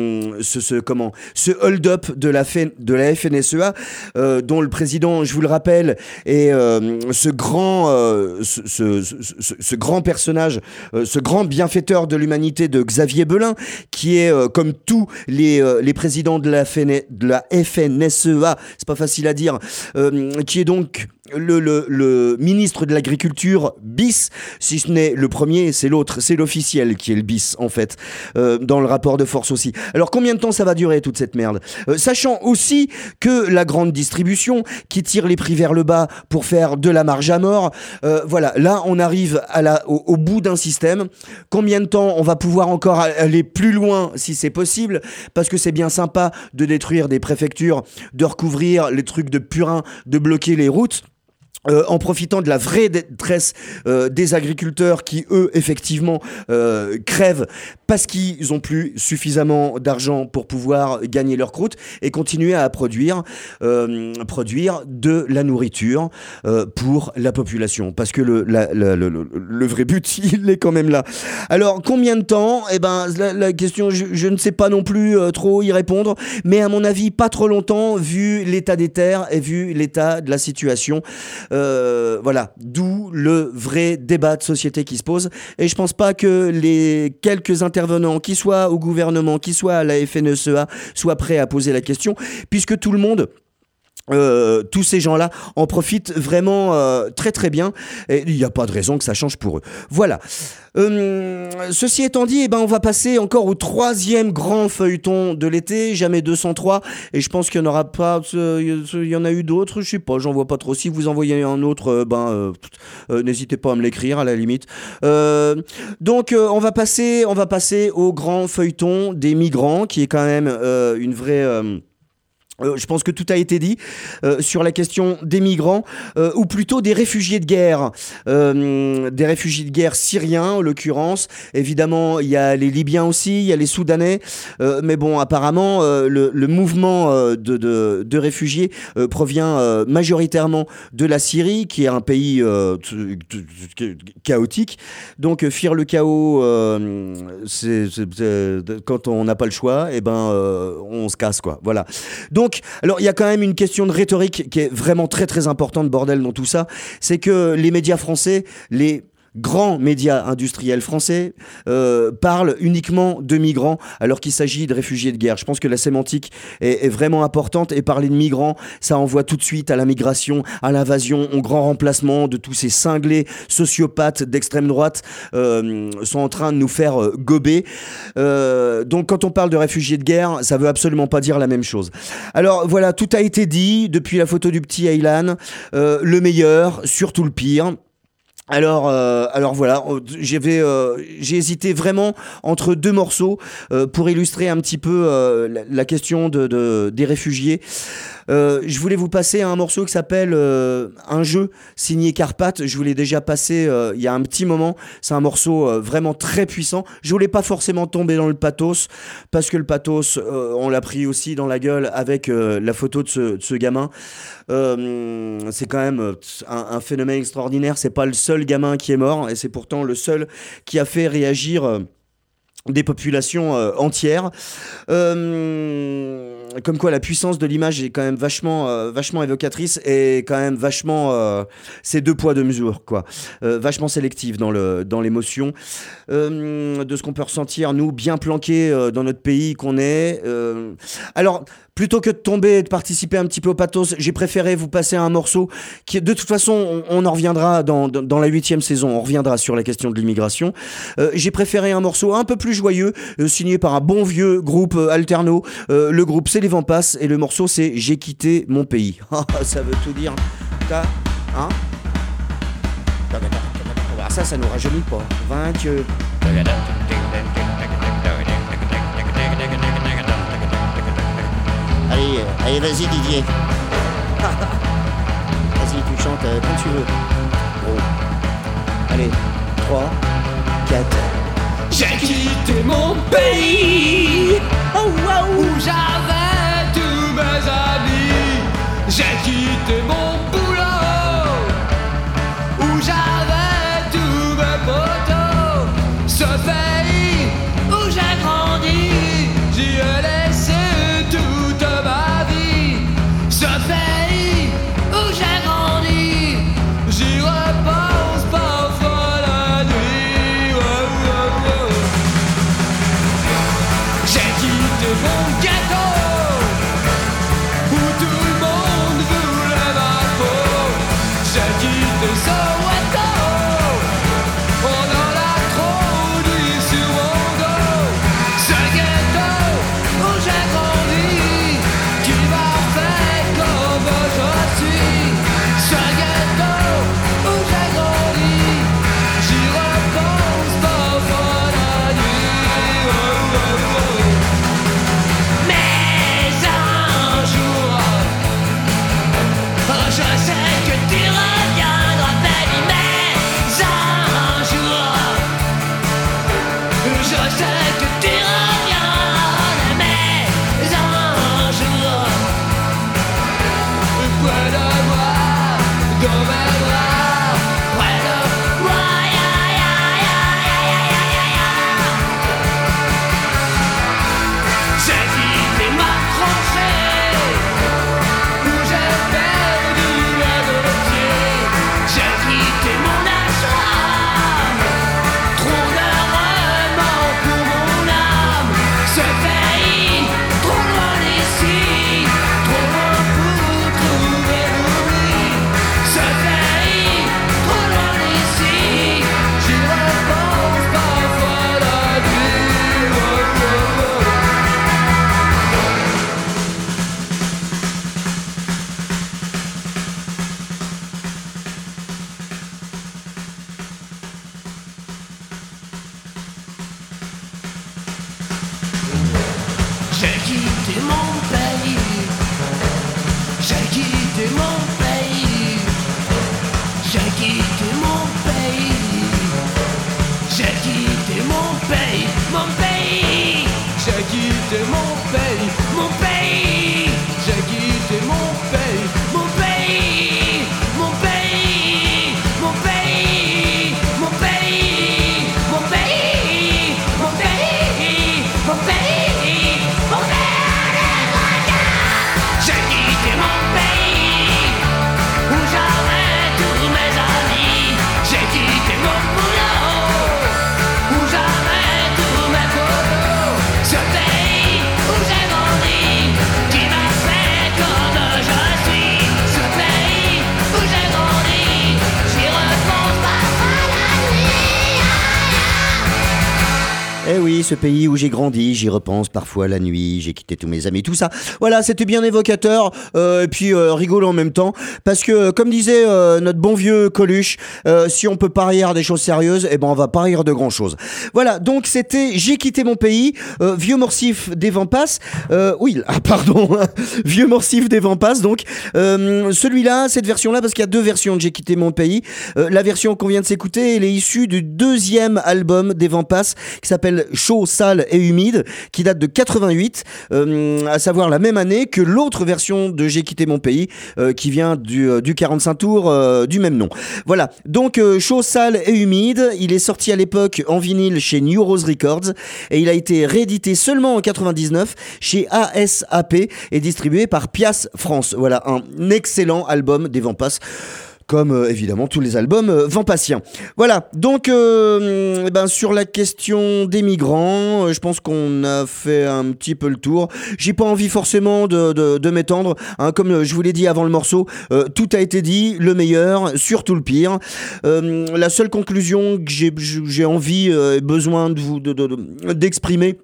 hold-up de la FNSEA, dont le président, je vous le rappelle, est... ce grand personnage, ce grand bienfaiteur de l'humanité de Xavier Belin, qui est comme tous les présidents de la FNSEA, c'est pas facile à dire, qui est donc le ministre de l'agriculture bis, si ce n'est le premier, c'est l'autre, c'est l'officiel qui est le bis en fait, dans le rapport de force aussi. Alors combien de temps ça va durer toute cette merde, sachant aussi que la grande distribution qui tire les prix vers le bas pour faire de la marge à mort, voilà, là on arrive au bout d'un système. Combien de temps on va pouvoir encore aller plus loin si c'est possible, parce que c'est bien sympa de détruire des préfectures, de recouvrir les trucs de purin, de bloquer les routes, en profitant de la vraie détresse des agriculteurs qui, eux, effectivement, crèvent parce qu'ils n'ont plus suffisamment d'argent pour pouvoir gagner leur croûte et continuer à produire de la nourriture pour la population. Parce que le vrai but, il est quand même là. Alors, combien de temps? Eh ben, la question, je ne sais pas non plus trop y répondre, mais à mon avis, pas trop longtemps, vu l'état des terres et vu l'état de la situation. Voilà, d'où le vrai débat de société qui se pose. Et je pense pas que les quelques intervenants, qui soient au gouvernement, qui soient à la FNSEA, soient prêts à poser la question, puisque tout le monde... tous ces gens-là en profitent vraiment très très bien, et il n'y a pas de raison que ça change pour eux. Voilà. Ceci étant dit, eh ben, on va passer encore au troisième grand feuilleton de l'été, jamais 203, et je pense qu'il n'y en aura pas, il y en a eu d'autres, je sais pas, j'en vois pas trop. Si vous en voyez un autre, n'hésitez pas à me l'écrire à la limite. Donc on va passer au grand feuilleton des migrants, qui est quand même une vraie Je pense que tout a été dit sur la question des migrants, ou plutôt des réfugiés de guerre. Des réfugiés de guerre syriens, en l'occurrence. Évidemment, il y a les Libyens aussi, il y a les Soudanais. Mais bon, apparemment, le mouvement de réfugiés provient majoritairement de la Syrie, qui est un pays chaotique. Donc, fuir le chaos, quand on n'a pas le choix, eh ben, on se casse, quoi. Voilà. Donc, alors il y a quand même une question de rhétorique qui est vraiment très très importante, bordel, dans tout ça. C'est que les médias français, les grands médias industriels français parlent uniquement de migrants alors qu'il s'agit de réfugiés de guerre. Je pense que la sémantique est vraiment importante, et parler de migrants, ça envoie tout de suite à la migration, à l'invasion, au grand remplacement de tous ces cinglés sociopathes d'extrême droite sont en train de nous faire gober. Donc quand on parle de réfugiés de guerre, ça veut absolument pas dire la même chose. Alors voilà, tout a été dit depuis la photo du petit Aylan, le meilleur, surtout le pire. Alors voilà, j'ai hésité vraiment entre deux morceaux pour illustrer un petit peu la question des réfugiés. Je voulais vous passer un morceau qui s'appelle Un jeu, signé Carpath. Je vous l'ai déjà passé il y a un petit moment. C'est un morceau vraiment très puissant. Je voulais pas forcément tomber dans le pathos, parce que le pathos, on l'a pris aussi dans la gueule avec la photo de ce gamin. C'est quand même un phénomène extraordinaire. C'est pas le seul gamin qui est mort, et c'est pourtant le seul qui a fait réagir des populations entières. Comme quoi la puissance de l'image est quand même vachement évocatrice, et quand même vachement c'est deux poids deux mesures, quoi. Vachement sélective dans l'émotion de ce qu'on peut ressentir, nous bien planqués dans notre pays qu'on est. Alors plutôt que de tomber et de participer un petit peu au pathos, j'ai préféré vous passer un morceau qui, de toute façon, on en reviendra dans la 8e saison, on reviendra sur la question de l'immigration. J'ai préféré un morceau un peu plus joyeux, signé par un bon vieux groupe alterno. Le groupe, c'est les Vampas, et le morceau, c'est J'ai quitté mon pays. Ça veut tout dire. Hein? Ça nous rajeunit pas. Vainqueux. Allez, vas-y Didier. Vas-y, tu chantes quand tu veux. Bon. Allez, 3, 4. J'ai quitté mon pays, où j'avais tous mes amis. J'ai quitté mon boulot, où j'avais tous mes potos. Ce pays où j'ai grandi, j'y ai laissé toute ma vie. Ce pays où j'ai grandi, j'y repense parfois la nuit. J'ai quitté mon ghetto, où tout le monde voulait ma peau. J'ai quitté Soweto, on en a trop d'ici. mon pays. J'ai quitté mon pays, Mon pays, j'ai quitté mon pays. mon pays, mon pays, mon pays, mon pays, mon pays, mon pays, mon pays, mon pays. J'ai quitté mon pays où j'avais tous mes amis. J'ai quitté mon boulot où j'avais tous mes potos. Ce pays où j'ai grandi, qui m'a fait comme je suis. Ce pays où j'ai grandi, j'y repense parfois la nuit. Eh oui, ce pays où j'ai grandi, j'y repense parfois la nuit, j'ai quitté tous mes amis, tout ça. Voilà, c'était bien évocateur, et puis rigolo en même temps, parce que comme disait notre bon vieux Coluche, si on peut pas rire des choses sérieuses, eh ben on va pas rire de grand chose. Voilà, donc c'était J'ai quitté mon pays, vieux morsif des Vampas, vieux morsif des Vampas, donc celui-là, cette version-là, parce qu'il y a deux versions de J'ai quitté mon pays. La version qu'on vient de s'écouter, elle est issue du deuxième album des Vampas, qui s'appelle Chaud, sale et humide, qui date de 88, à savoir la même année que l'autre version de J'ai quitté mon pays, qui vient du 45 tours du même nom. Voilà, donc Chaud, sale et humide, il est sorti à l'époque en vinyle chez New Rose Records, et il a été réédité seulement en 99 chez ASAP et distribué par Pias France. Voilà, un excellent album des Vampas, comme évidemment tous les albums vampassiens. Voilà, donc sur la question des migrants, je pense qu'on a fait un petit peu le tour. J'ai pas envie forcément de m'étendre, hein, comme je vous l'ai dit avant le morceau, tout a été dit, le meilleur, surtout le pire. La seule conclusion que j'ai envie et besoin d'exprimer,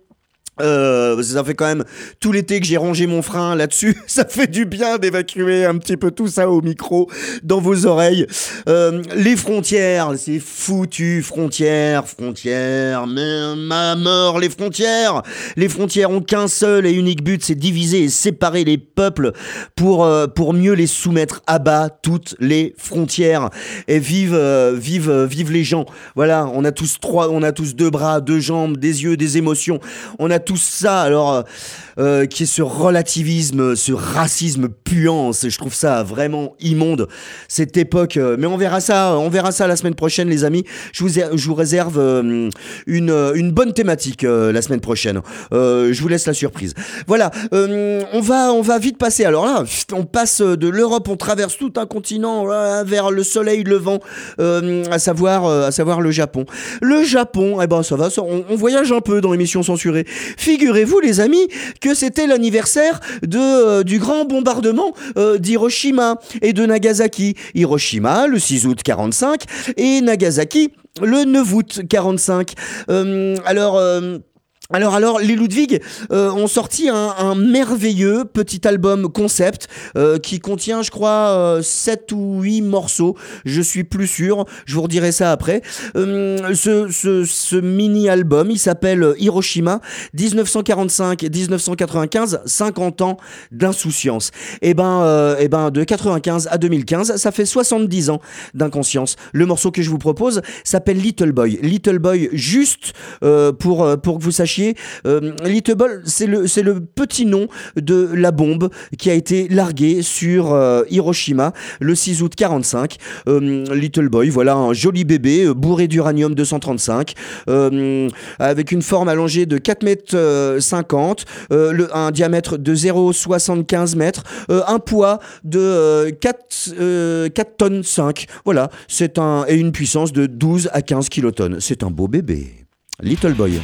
ça fait quand même tout l'été que j'ai rangé mon frein là-dessus. Ça fait du bien d'évacuer un petit peu tout ça au micro, dans vos oreilles. Les frontières, ces foutues frontières, mais ma mort, les frontières ont qu'un seul et unique but, c'est diviser et séparer les peuples pour mieux les soumettre à bas, toutes les frontières. Et vive les gens. Voilà, on a tous deux bras, deux jambes, des yeux, des émotions. On a tout ça, alors qui est ce relativisme, ce racisme puant, je trouve ça vraiment immonde, cette époque, mais on verra ça la semaine prochaine, les amis. Je vous réserve une bonne thématique la semaine prochaine. Je vous laisse la surprise. Voilà, on va vite passer. Alors là, on passe de l'Europe, on traverse tout un continent vers le soleil levant, à savoir le Japon. Le Japon, eh ben ça va, on voyage un peu dans l'émission censurée. Figurez-vous, les amis, que c'était l'anniversaire du grand bombardement d'Hiroshima et de Nagasaki. Hiroshima, le 6 août 45, et Nagasaki, le 9 août 45. Alors, les Ludwig ont sorti un merveilleux petit album concept qui contient, je crois, 7 ou 8 morceaux. Je suis plus sûr, je vous redirai ça après. Ce mini-album, il s'appelle Hiroshima, 1945-1995, 50 ans d'insouciance. Et de 95 à 2015, ça fait 70 ans d'inconscience. Le morceau que je vous propose s'appelle Little Boy. Little Boy, juste pour que vous sachiez, Little Boy, c'est le petit nom de la bombe qui a été larguée sur Hiroshima le 6 août 45. Little Boy, voilà un joli bébé bourré d'uranium 235, avec une forme allongée de 4,50 m, un diamètre de 0,75 m, un poids de 4 tonnes 5. Voilà, et une puissance de 12 à 15 kilotonnes. C'est un beau bébé. Little Boy.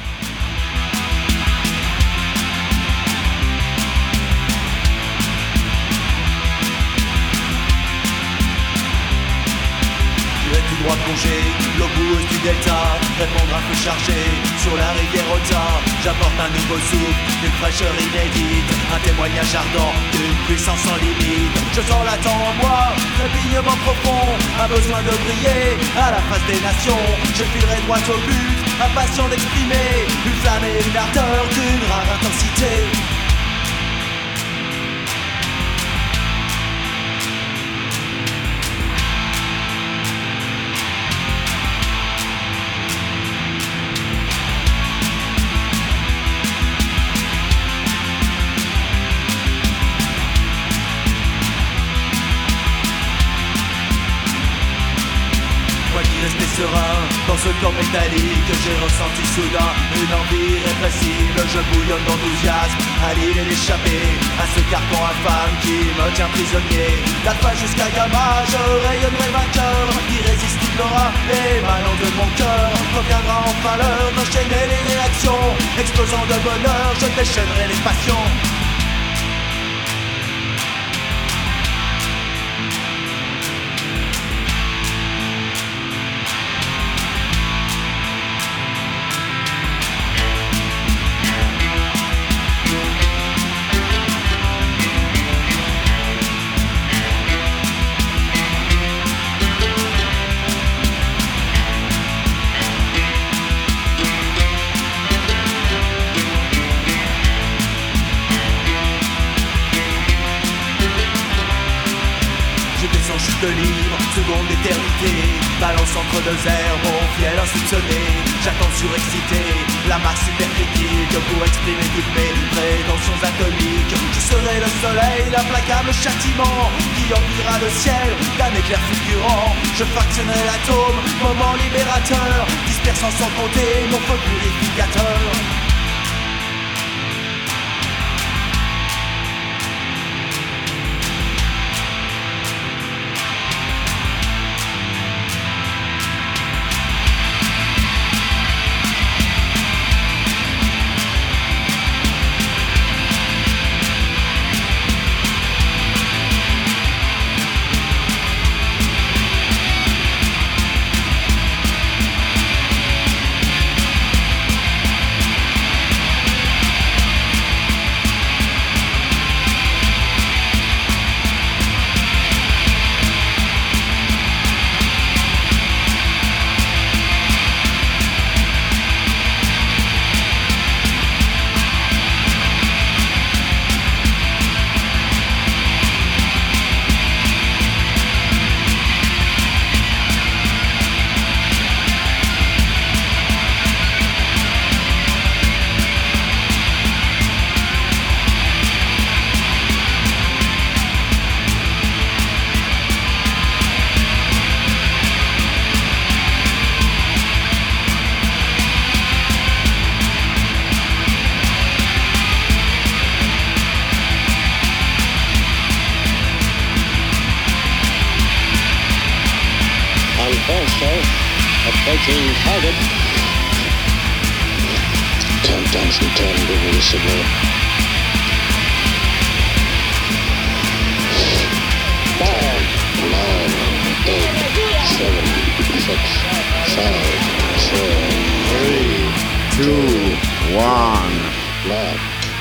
Droit plongé, l'oboueuse du delta, répondre à feu chargé sur la rivière Ota. J'apporte un nouveau souffle, une fraîcheur inédite, un témoignage ardent d'une puissance sans limite. Je sens latent en moi, trépignement profond, un besoin de briller à la face des nations. Je filerai droit au but, impatient d'exprimer une flamme et une ardeur d'une rare intensité. ce corps métallique, j'ai ressenti soudain une envie répressible. Je bouillonne d'enthousiasme à l'idée d'échapper à ce carcan infâme qui me tient prisonnier. D'alpha jusqu'à gamma, je rayonnerai vainqueur, irrésistible aura émanant de mon cœur. Quand viendra enfin l'heure d'enchaîner les réactions, explosant de bonheur, je déchaînerai les passions. Libre, seconde d'éternité, balance entre deux airs, mon fiel insoupçonné. J'attends surexcité, la masse hypercritique pour exprimer toutes mes prétentions atomiques. Je serai le soleil, l'implacable châtiment qui emplira le ciel d'un éclair fulgurant. Je fractionnerai l'atome, moment libérateur, dispersant sans compter mon feu purificateur. Approaching target. Countdown's returned irreversible. 5, 9, 8, 7, 6, 5, 4, 3, 2, 1. Left.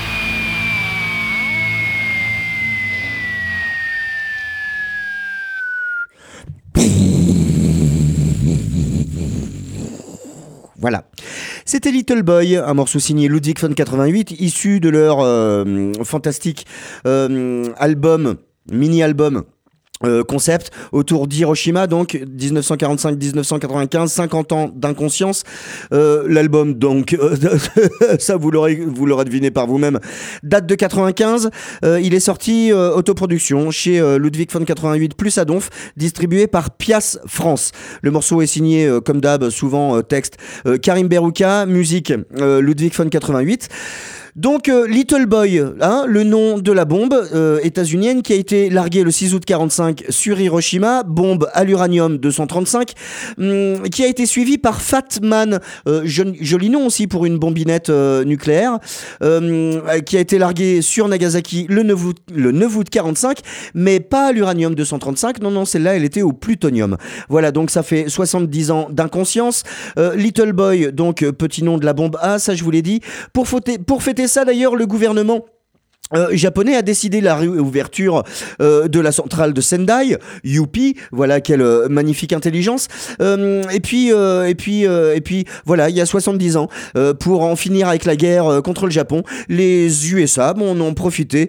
Voilà. C'était Little Boy, un morceau signé Ludwig von 88, issu de leur fantastique album, mini-album concept autour d'Hiroshima, donc 1945-1995, 50 ans d'inconscience. L'album, donc, ça vous l'aurez deviné par vous-même, date de 95. Il est sorti autoproduction chez Ludwig von 88 plus Adonf, distribué par Pias France. Le morceau est signé, comme d'hab, souvent texte Karim Berouka, musique Ludwig von 88. Donc Little Boy, hein, le nom de la bombe états-unienne qui a été larguée le 6 août 45 sur Hiroshima, bombe à l'uranium 235, qui a été suivie par Fat Man, joli nom aussi pour une bombinette nucléaire, qui a été larguée sur Nagasaki le 9 août 45, mais pas à l'uranium 235, non, celle-là elle était au plutonium. Voilà, donc ça fait 70 ans d'inconscience. Little Boy, donc petit nom de la bombe A, ça je vous l'ai dit. Pour fêter ça d'ailleurs, le gouvernement japonais a décidé la réouverture de la centrale de Sendai. Youpi, voilà quelle magnifique intelligence. Et puis voilà, il y a 70 ans, pour en finir avec la guerre contre le Japon, les USA en ont profité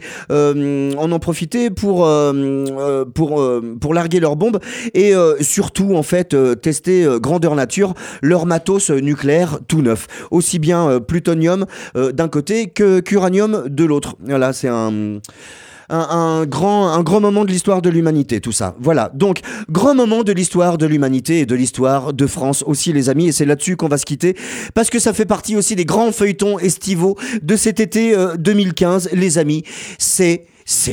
pour larguer leurs bombes et surtout en fait tester grandeur nature leur matos nucléaire tout neuf, aussi bien plutonium d'un côté que qu'uranium de l'autre. Voilà, c'est un grand moment de l'histoire de l'humanité, tout ça. Voilà, donc grand moment de l'histoire de l'humanité et de l'histoire de France aussi, les amis, et c'est là-dessus qu'on va se quitter, parce que ça fait partie aussi des grands feuilletons estivaux de cet été 2015, les amis. C'est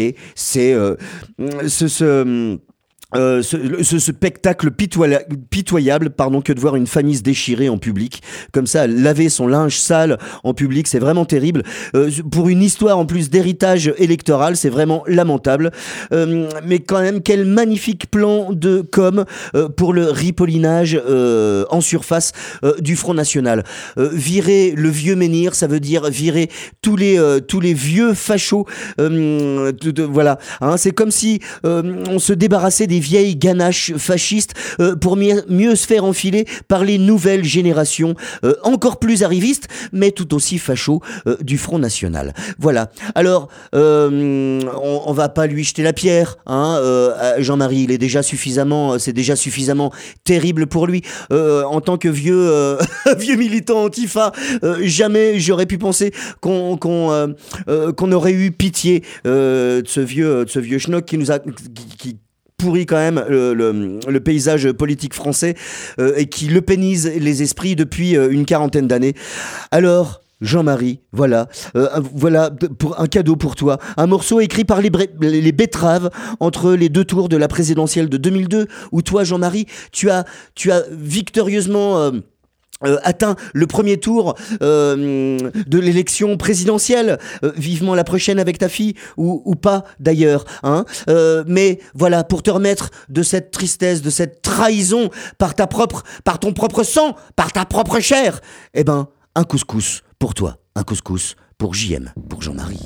ce spectacle pitoyable, que de voir une famille se déchirer en public, comme ça, laver son linge sale en public, c'est vraiment terrible. Pour une histoire en plus d'héritage électoral, c'est vraiment lamentable. Mais quand même, quel magnifique plan de com pour le ripollinage en surface du Front National. Virer le vieux menhir, ça veut dire virer tous les vieux fachos. Voilà, hein, c'est comme si on se débarrassait des vieilles ganaches fascistes pour mieux se faire enfiler par les nouvelles générations encore plus arrivistes mais tout aussi fachos du Front National. Voilà, alors on va pas lui jeter la pierre, hein, Jean-Marie, c'est déjà suffisamment terrible pour lui en tant que vieux militant antifa. Jamais j'aurais pu penser qu'on aurait eu pitié de ce vieux schnock qui pourrit quand même le paysage politique français et qui le pénise les esprits depuis une quarantaine d'années. Alors, Jean-Marie, voilà pour un cadeau pour toi, un morceau écrit par les betteraves entre les deux tours de la présidentielle de 2002, où toi, Jean-Marie, tu as victorieusement atteint le premier tour de l'élection présidentielle. Vivement la prochaine avec ta fille, ou pas d'ailleurs, hein. Mais voilà, pour te remettre de cette tristesse, de cette trahison par ton propre sang, par ta propre chair, eh ben, un couscous pour toi, un couscous pour JM, pour Jean-Marie.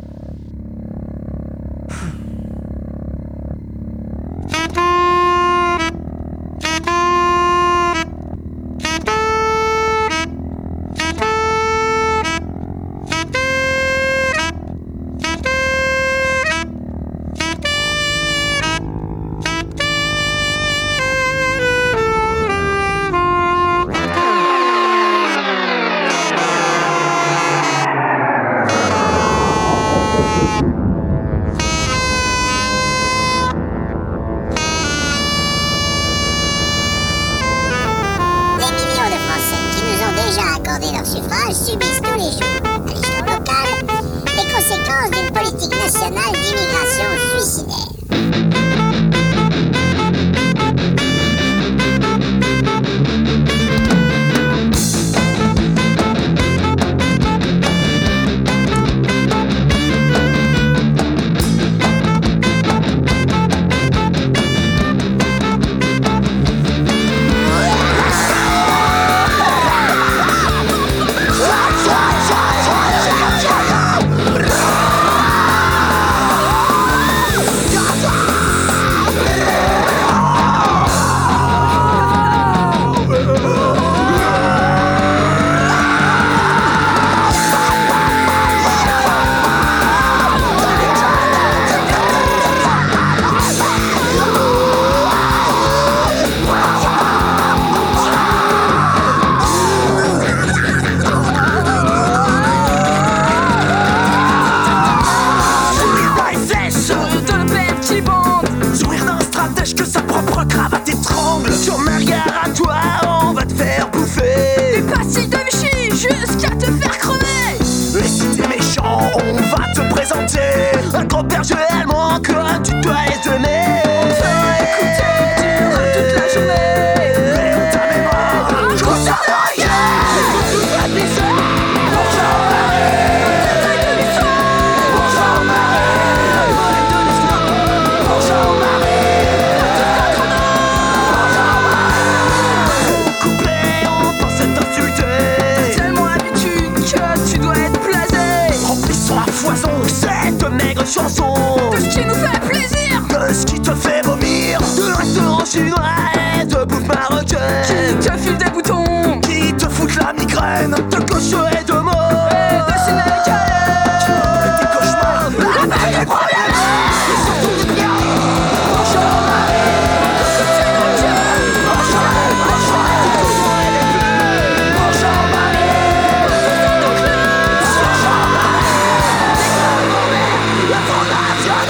Subissent tous les jours, à l'échelon local, les conséquences d'une politique nationale d'immigration suicidaire. Un grand-père allemand que tu dois étonner. On te fait écouter durant toute la journée. Mais on t'a mémoire, je concerne rien. Pour Jean-Marie, pour Jean-Marie, pour Jean-Marie. Couplé, on pensait t'insulter. Tellement habitude que tu dois être blasé. Remplissons à foison cette maigre chanson de ce qui nous fait plaisir, de ce qui te fait vomir, de restaurant chinois et de bouffe marocaine, qui te file des boutons, qui te fout la migraine, de cochons et de mots, et de cinéma qui ont des cauchemars, avec des problèmes, et surtout du bien. Pour Jean-Marie, pour Jean-Marie, pour Jean-Marie, tout le monde est plus. Pour Jean-Marie, pour Jean-Marie, la fondation.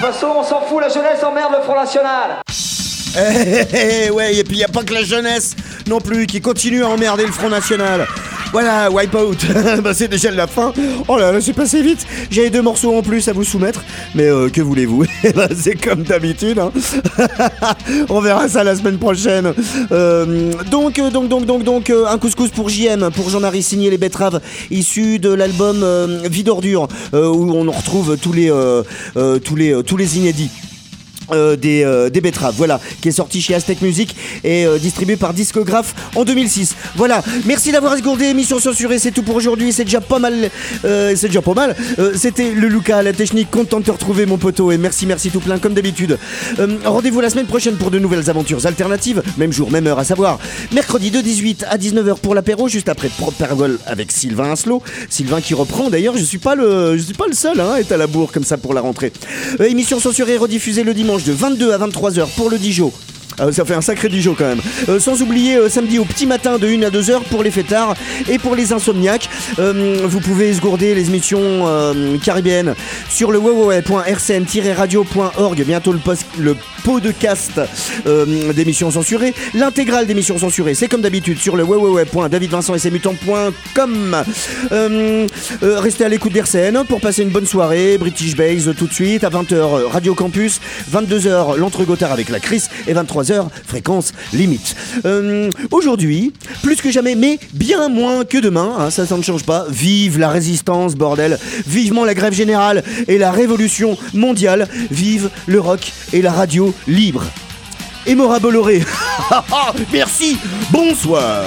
façon, on s'en fout, la jeunesse emmerde le Front National. Ouais, et puis y a pas que la jeunesse non plus qui continue à emmerder le Front National. Voilà, Wipeout, bah c'est déjà la fin. Oh là là, c'est passé vite. J'avais 2 morceaux en plus à vous soumettre, mais que voulez-vous? C'est comme d'habitude, hein. On verra ça la semaine prochaine. Donc, un couscous pour JM, pour Jean-Marie signé les betteraves, issu de l'album Vie d'ordure, où on retrouve tous les inédits. Des betteraves, voilà, qui est sorti chez Aztec Music et distribué par Discographe en 2006. Voilà, merci d'avoir écouté l'émission censurée, c'est tout pour aujourd'hui, c'est déjà pas mal. C'était le Lucas à la technique, content de te retrouver mon poteau, et merci tout plein comme d'habitude. Rendez-vous la semaine prochaine pour de nouvelles aventures alternatives, même jour, même heure, à savoir mercredi de 18 à 19h pour l'apéro, juste après Pergol avec Sylvain Aslo. Sylvain qui reprend d'ailleurs, je suis pas le seul à être à la bourre comme ça pour la rentrée. Émission censurée rediffusée le dimanche de 22 à 23h pour le Dijon. Ça fait un sacré Dijon quand même. Sans oublier samedi au petit matin de 1 à 2h pour les fêtards et pour les insomniaques. Vous pouvez esgourder les émissions caribéennes sur le www.rcn-radio.org. Bientôt le podcast d'émissions censurées. L'intégrale d'émissions censurées, c'est comme d'habitude sur le www.davidvincent.com. Restez à l'écoute d'RCN pour passer une bonne soirée. British Base tout de suite à 20h Radio Campus, 22h l'Entre-Gothard avec la Chris et 23h fréquence limite. Aujourd'hui, plus que jamais, mais bien moins que demain, hein, ça ne change pas. Vive la résistance, bordel. Vivement la grève générale et la révolution mondiale. Vive le rock et la radio libre. Et Maura Bolloré. Merci, bonsoir.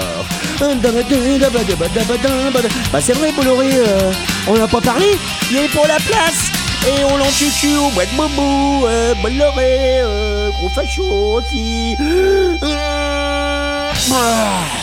Bah c'est vrai Bolloré, on n'a pas parlé. Il est pour la place. Et on l'encucu au bois de bobo, Bolloré, gros facho aussi.